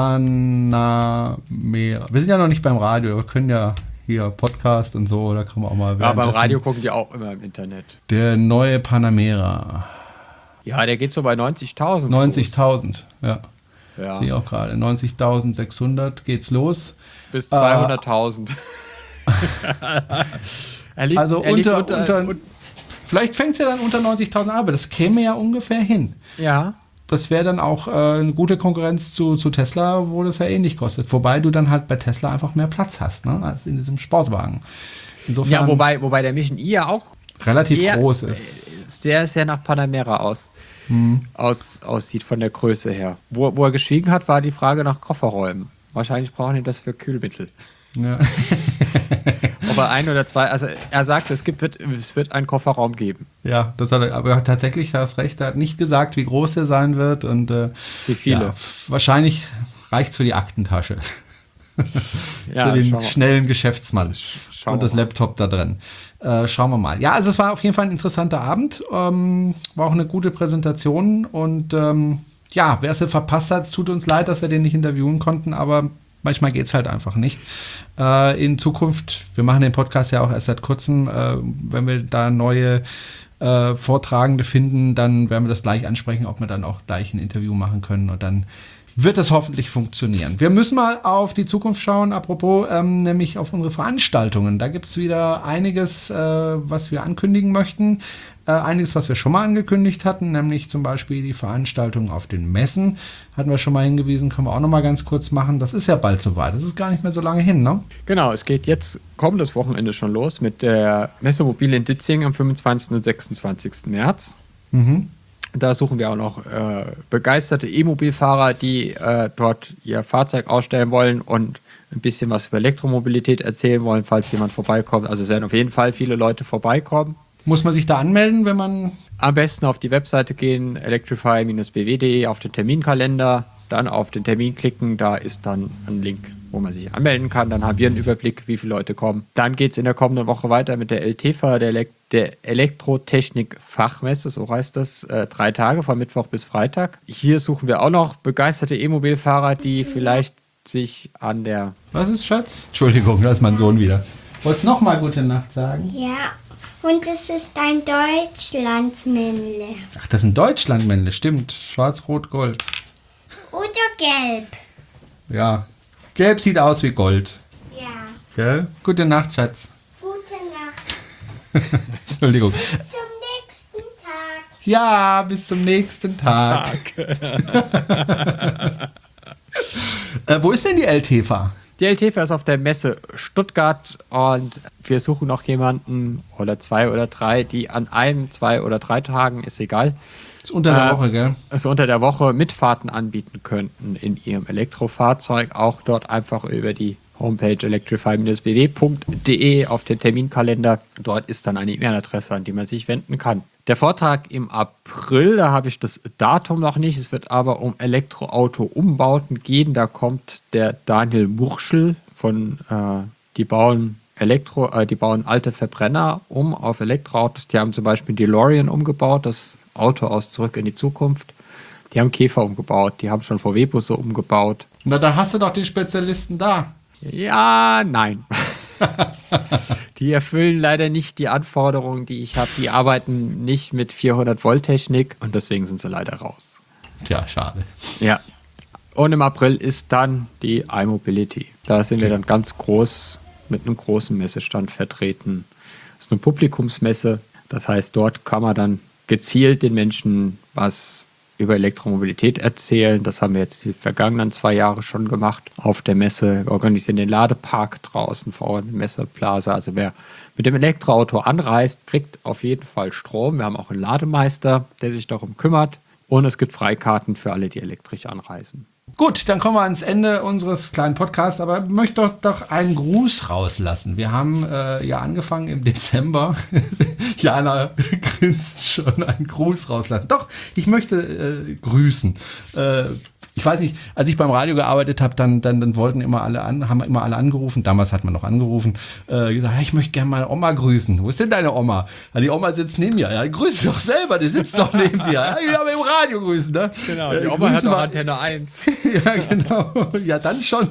Panamera. Panamera. Wir sind ja noch nicht beim Radio, wir können ja hier Podcast und so, da kann man auch mal... Ja, beim Radio gucken die auch immer im Internet. Der neue Panamera. Ja, der geht so bei neunzigtausend. neunzigtausend, ja. ja. Sehe ich auch gerade. neunzigtausendsechshundert geht's los. Bis zweihunderttausend. Äh, er liegt, also er unter, unter, unter, unter vielleicht fängt es ja dann unter neunzigtausend an, aber das käme ja ungefähr hin. Ja. Das wäre dann auch äh, eine gute Konkurrenz zu, zu Tesla, wo das ja ähnlich kostet. Wobei du dann halt bei Tesla einfach mehr Platz hast, ne, als in diesem Sportwagen. Insofern ja, wobei, wobei der Mission E ja auch relativ eher, groß ist. Sehr, sehr nach Panamera aus, hm. aus, aussieht von der Größe her. Wo, wo er geschwiegen hat, war die Frage nach Kofferräumen. Wahrscheinlich brauchen die das für Kühlmittel. Ja. Ob er ein oder zwei, also er sagt, es gibt, wird, es wird einen Kofferraum geben. Ja, das hat er, aber tatsächlich, da hast recht, er hat nicht gesagt, wie groß er sein wird und äh, wie viele. Ja, wahrscheinlich reicht es für die Aktentasche. Ja, für den schnellen Geschäftsmann schauen und das mal. Laptop da drin. Äh, schauen wir mal. Ja, also es war auf jeden Fall ein interessanter Abend, ähm, war auch eine gute Präsentation und ähm, ja, wer es verpasst hat, es tut uns leid, dass wir den nicht interviewen konnten, aber Manchmal geht es halt einfach nicht. Äh, in Zukunft, wir machen den Podcast ja auch erst seit kurzem, äh, wenn wir da neue äh, Vortragende finden, dann werden wir das gleich ansprechen, ob wir dann auch gleich ein Interview machen können und dann wird das hoffentlich funktionieren. Wir müssen mal auf die Zukunft schauen, apropos, ähm, nämlich auf unsere Veranstaltungen. Da gibt es wieder einiges, äh, was wir ankündigen möchten. Äh, einiges, was wir schon mal angekündigt hatten, nämlich zum Beispiel die Veranstaltungen auf den Messen. Hatten wir schon mal hingewiesen, können wir auch noch mal ganz kurz machen. Das ist ja bald soweit. Das ist gar nicht mehr so lange hin, ne? Genau, es geht jetzt kommendes Wochenende schon los mit der Messe Mobil in Ditzing am fünfundzwanzigsten und sechsundzwanzigsten März. Mhm. Da suchen wir auch noch äh, begeisterte E-Mobilfahrer, die äh, dort ihr Fahrzeug ausstellen wollen und ein bisschen was über Elektromobilität erzählen wollen, falls jemand vorbeikommt. Also es werden auf jeden Fall viele Leute vorbeikommen. Muss man sich da anmelden, wenn man... Am besten auf die Webseite gehen, electrify Bindestrich b w punkt de, auf den Terminkalender, dann auf den Termin klicken, da ist dann ein Link, wo man sich anmelden kann. Dann haben wir einen Überblick, wie viele Leute kommen. Dann geht es in der kommenden Woche weiter mit der L T F A, der, Elek- der Elektrotechnik-Fachmesse, so heißt das, äh, drei Tage von Mittwoch bis Freitag. Hier suchen wir auch noch begeisterte E-Mobilfahrer, die vielleicht sich an der... Was ist, Schatz? Entschuldigung, da ist mein Sohn wieder. Wolltest du noch mal gute Nacht sagen? Ja, und es ist ein Deutschlandmännle. Ach, das ist ein Deutschlandmännle, stimmt. Schwarz, Rot, Gold. Oder gelb. Ja, gelb sieht aus wie Gold. Ja. Gell? Gute Nacht, Schatz. Gute Nacht. Entschuldigung. Zum nächsten Tag. Ja, bis zum nächsten Tag. äh, wo ist denn die L T F A? Die L T F A ist auf der Messe Stuttgart und wir suchen noch jemanden oder zwei oder drei, die an einem, zwei oder drei Tagen, ist egal, Ist unter der äh, Woche, gell? also unter der Woche Mitfahrten anbieten könnten in ihrem Elektrofahrzeug. Auch dort einfach über die Homepage electrify Bindestrich b w punkt de auf den Terminkalender. Dort ist dann eine E-Mail-Adresse, an die man sich wenden kann. Der Vortrag im April, da habe ich das Datum noch nicht. Es wird aber um Elektroauto-Umbauten gehen. Da kommt der Daniel Murschel von, äh, die bauen Elektro, äh, die bauen alte Verbrenner um auf Elektroautos. Die haben zum Beispiel DeLorean umgebaut, das Auto aus Zurück in die Zukunft. Die haben Käfer umgebaut, die haben schon V W-Busse umgebaut. Na, dann hast du doch den Spezialisten da. Ja, nein. Die erfüllen leider nicht die Anforderungen, die ich habe. Die arbeiten nicht mit vierhundert Volt Technik und deswegen sind sie leider raus. Tja, schade. Ja. Und im April ist dann die iMobility. Da sind wir dann ganz groß mit einem großen Messestand vertreten. Das ist eine Publikumsmesse. Das heißt, dort kann man dann gezielt den Menschen was über Elektromobilität erzählen. Das haben wir jetzt die vergangenen zwei Jahre schon gemacht auf der Messe. Wir organisieren den Ladepark draußen vor der Messeplaza. Also wer mit dem Elektroauto anreist, kriegt auf jeden Fall Strom. Wir haben auch einen Lademeister, der sich darum kümmert. Und es gibt Freikarten für alle, die elektrisch anreisen. Gut, dann kommen wir ans Ende unseres kleinen Podcasts, aber ich möchte doch, doch einen Gruß rauslassen. Wir haben äh, ja angefangen im Dezember. Jana grinst schon, einen Gruß rauslassen. Doch, ich möchte äh, grüßen. Äh, ich weiß nicht, als ich beim Radio gearbeitet habe, dann, dann, dann wollten immer alle an, haben immer alle angerufen. Damals hat man noch angerufen, äh, gesagt, ich möchte gerne meine Oma grüßen. Wo ist denn deine Oma? Ja, die Oma sitzt neben mir. Ja, grüß dich doch selber, die sitzt doch neben dir. Ja, ich habe im Radio grüßen, ne? Genau, die äh, Oma hört grüßen auch wir- Antenne eins. Ja, genau. Ja, dann schon.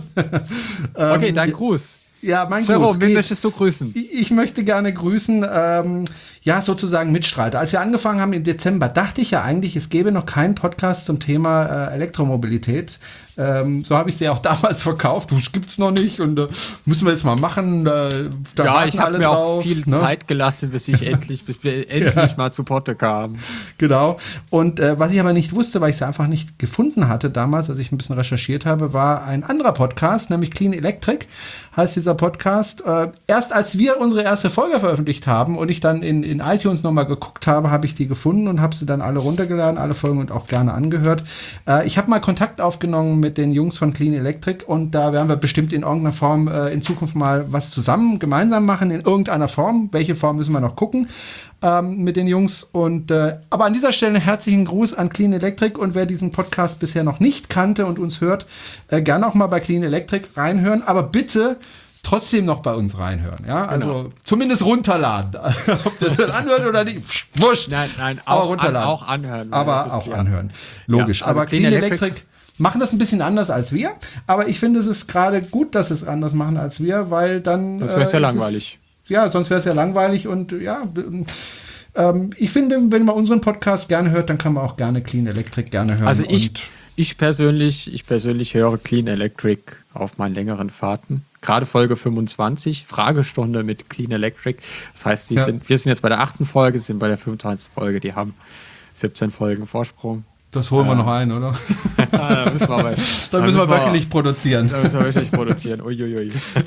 Okay, Ähm, dein Gruß. Ja, mein Jerome, Gruß wen geht- möchtest du grüßen? Ich ich möchte gerne grüßen, ähm, ja, sozusagen Mitstreiter. Als wir angefangen haben im Dezember, dachte ich ja eigentlich, es gäbe noch keinen Podcast zum Thema äh, Elektromobilität. Ähm, so habe ich sie auch damals verkauft. Das gibt's noch nicht und äh, müssen wir jetzt mal machen. Äh, da Ja, warten ich habe alle mir drauf, auch viel ne? Zeit gelassen, bis ich endlich, bis wir endlich mal zu Potte kamen. Genau. Und äh, was ich aber nicht wusste, weil ich es einfach nicht gefunden hatte damals, als ich ein bisschen recherchiert habe, war ein anderer Podcast, nämlich Clean Electric heißt dieser Podcast. Äh, erst als wir unsere erste Folge veröffentlicht haben und ich dann in, in iTunes nochmal geguckt habe, habe ich die gefunden und habe sie dann alle runtergeladen, alle Folgen und auch gerne angehört. Äh, ich habe mal Kontakt aufgenommen mit den Jungs von Clean Electric und da werden wir bestimmt in irgendeiner Form äh, in Zukunft mal was zusammen, gemeinsam machen, in irgendeiner Form. Welche Form müssen wir noch gucken ähm, mit den Jungs. Und äh, aber an dieser Stelle einen herzlichen Gruß an Clean Electric und wer diesen Podcast bisher noch nicht kannte und uns hört, äh, gerne auch mal bei Clean Electric reinhören, aber bitte trotzdem noch bei uns reinhören, ja, also Genau. zumindest runterladen, ob das dann anhört oder nicht, wurscht, Nein, nein, aber auch, runterladen, an, auch anhören. aber Das ist auch klar. anhören, logisch, Ja, also aber Clean Clean Electric- Electric machen das ein bisschen anders als wir. Aber ich finde, es ist gerade gut, dass sie es anders machen als wir, weil dann. Sonst wäre es ja äh, langweilig. Es, ja, sonst wäre es ja langweilig und ja. Ähm, ich finde, wenn man unseren Podcast gerne hört, dann kann man auch gerne Clean Electric gerne hören. Also ich, und ich persönlich, ich persönlich höre Clean Electric auf meinen längeren Fahrten. Gerade Folge fünfundzwanzig, Fragestunde mit Clean Electric. Das heißt, die Ja. sind, wir sind jetzt bei der achten Folge, sind bei der fünfundzwanzigsten Folge. Die haben siebzehn Folgen Vorsprung. das holen wir noch ein, oder? Ah, da müssen wir, aber, Da müssen wir wirklich produzieren. Da müssen wir wirklich produzieren. Uiuiui.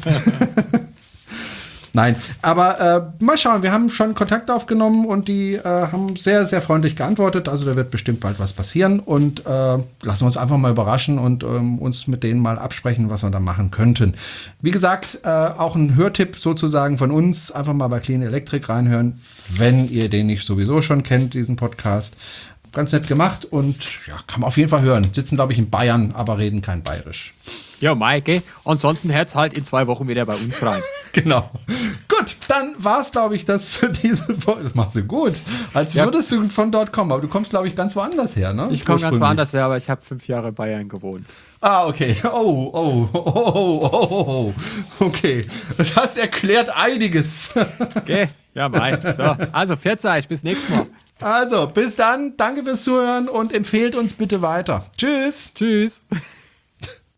Nein, aber äh, mal schauen, wir haben schon Kontakt aufgenommen und die äh, haben sehr, sehr freundlich geantwortet. Also da wird bestimmt bald was passieren und äh, lassen wir uns einfach mal überraschen und ähm, uns mit denen mal absprechen, was wir da machen könnten. Wie gesagt, äh, auch ein Hörtipp sozusagen von uns, einfach mal bei Clean Electric reinhören, wenn ihr den nicht sowieso schon kennt, diesen Podcast. Ganz nett gemacht und ja, kann man auf jeden Fall hören. Sitzen, glaube ich, in Bayern, aber reden kein Bayerisch. Ja, Maike. Ansonsten hört's halt in zwei Wochen wieder bei uns rein. Genau. Gut, dann war's, glaube ich, das für diese Folge. Das machst du gut. Als Ja. würdest du von dort kommen. Aber du kommst, glaube ich, ganz woanders her, ne? Ich komme ganz Ursprünglich. woanders her, aber ich habe fünf Jahre in Bayern gewohnt. Ah, okay. Oh, oh, oh, oh, oh, oh. Okay. Das erklärt einiges. Okay, ja, Mai. So, also, vierzehn, bis nächstes Mal. Also, bis dann. Danke fürs Zuhören und empfehlt uns bitte weiter. Tschüss. Tschüss.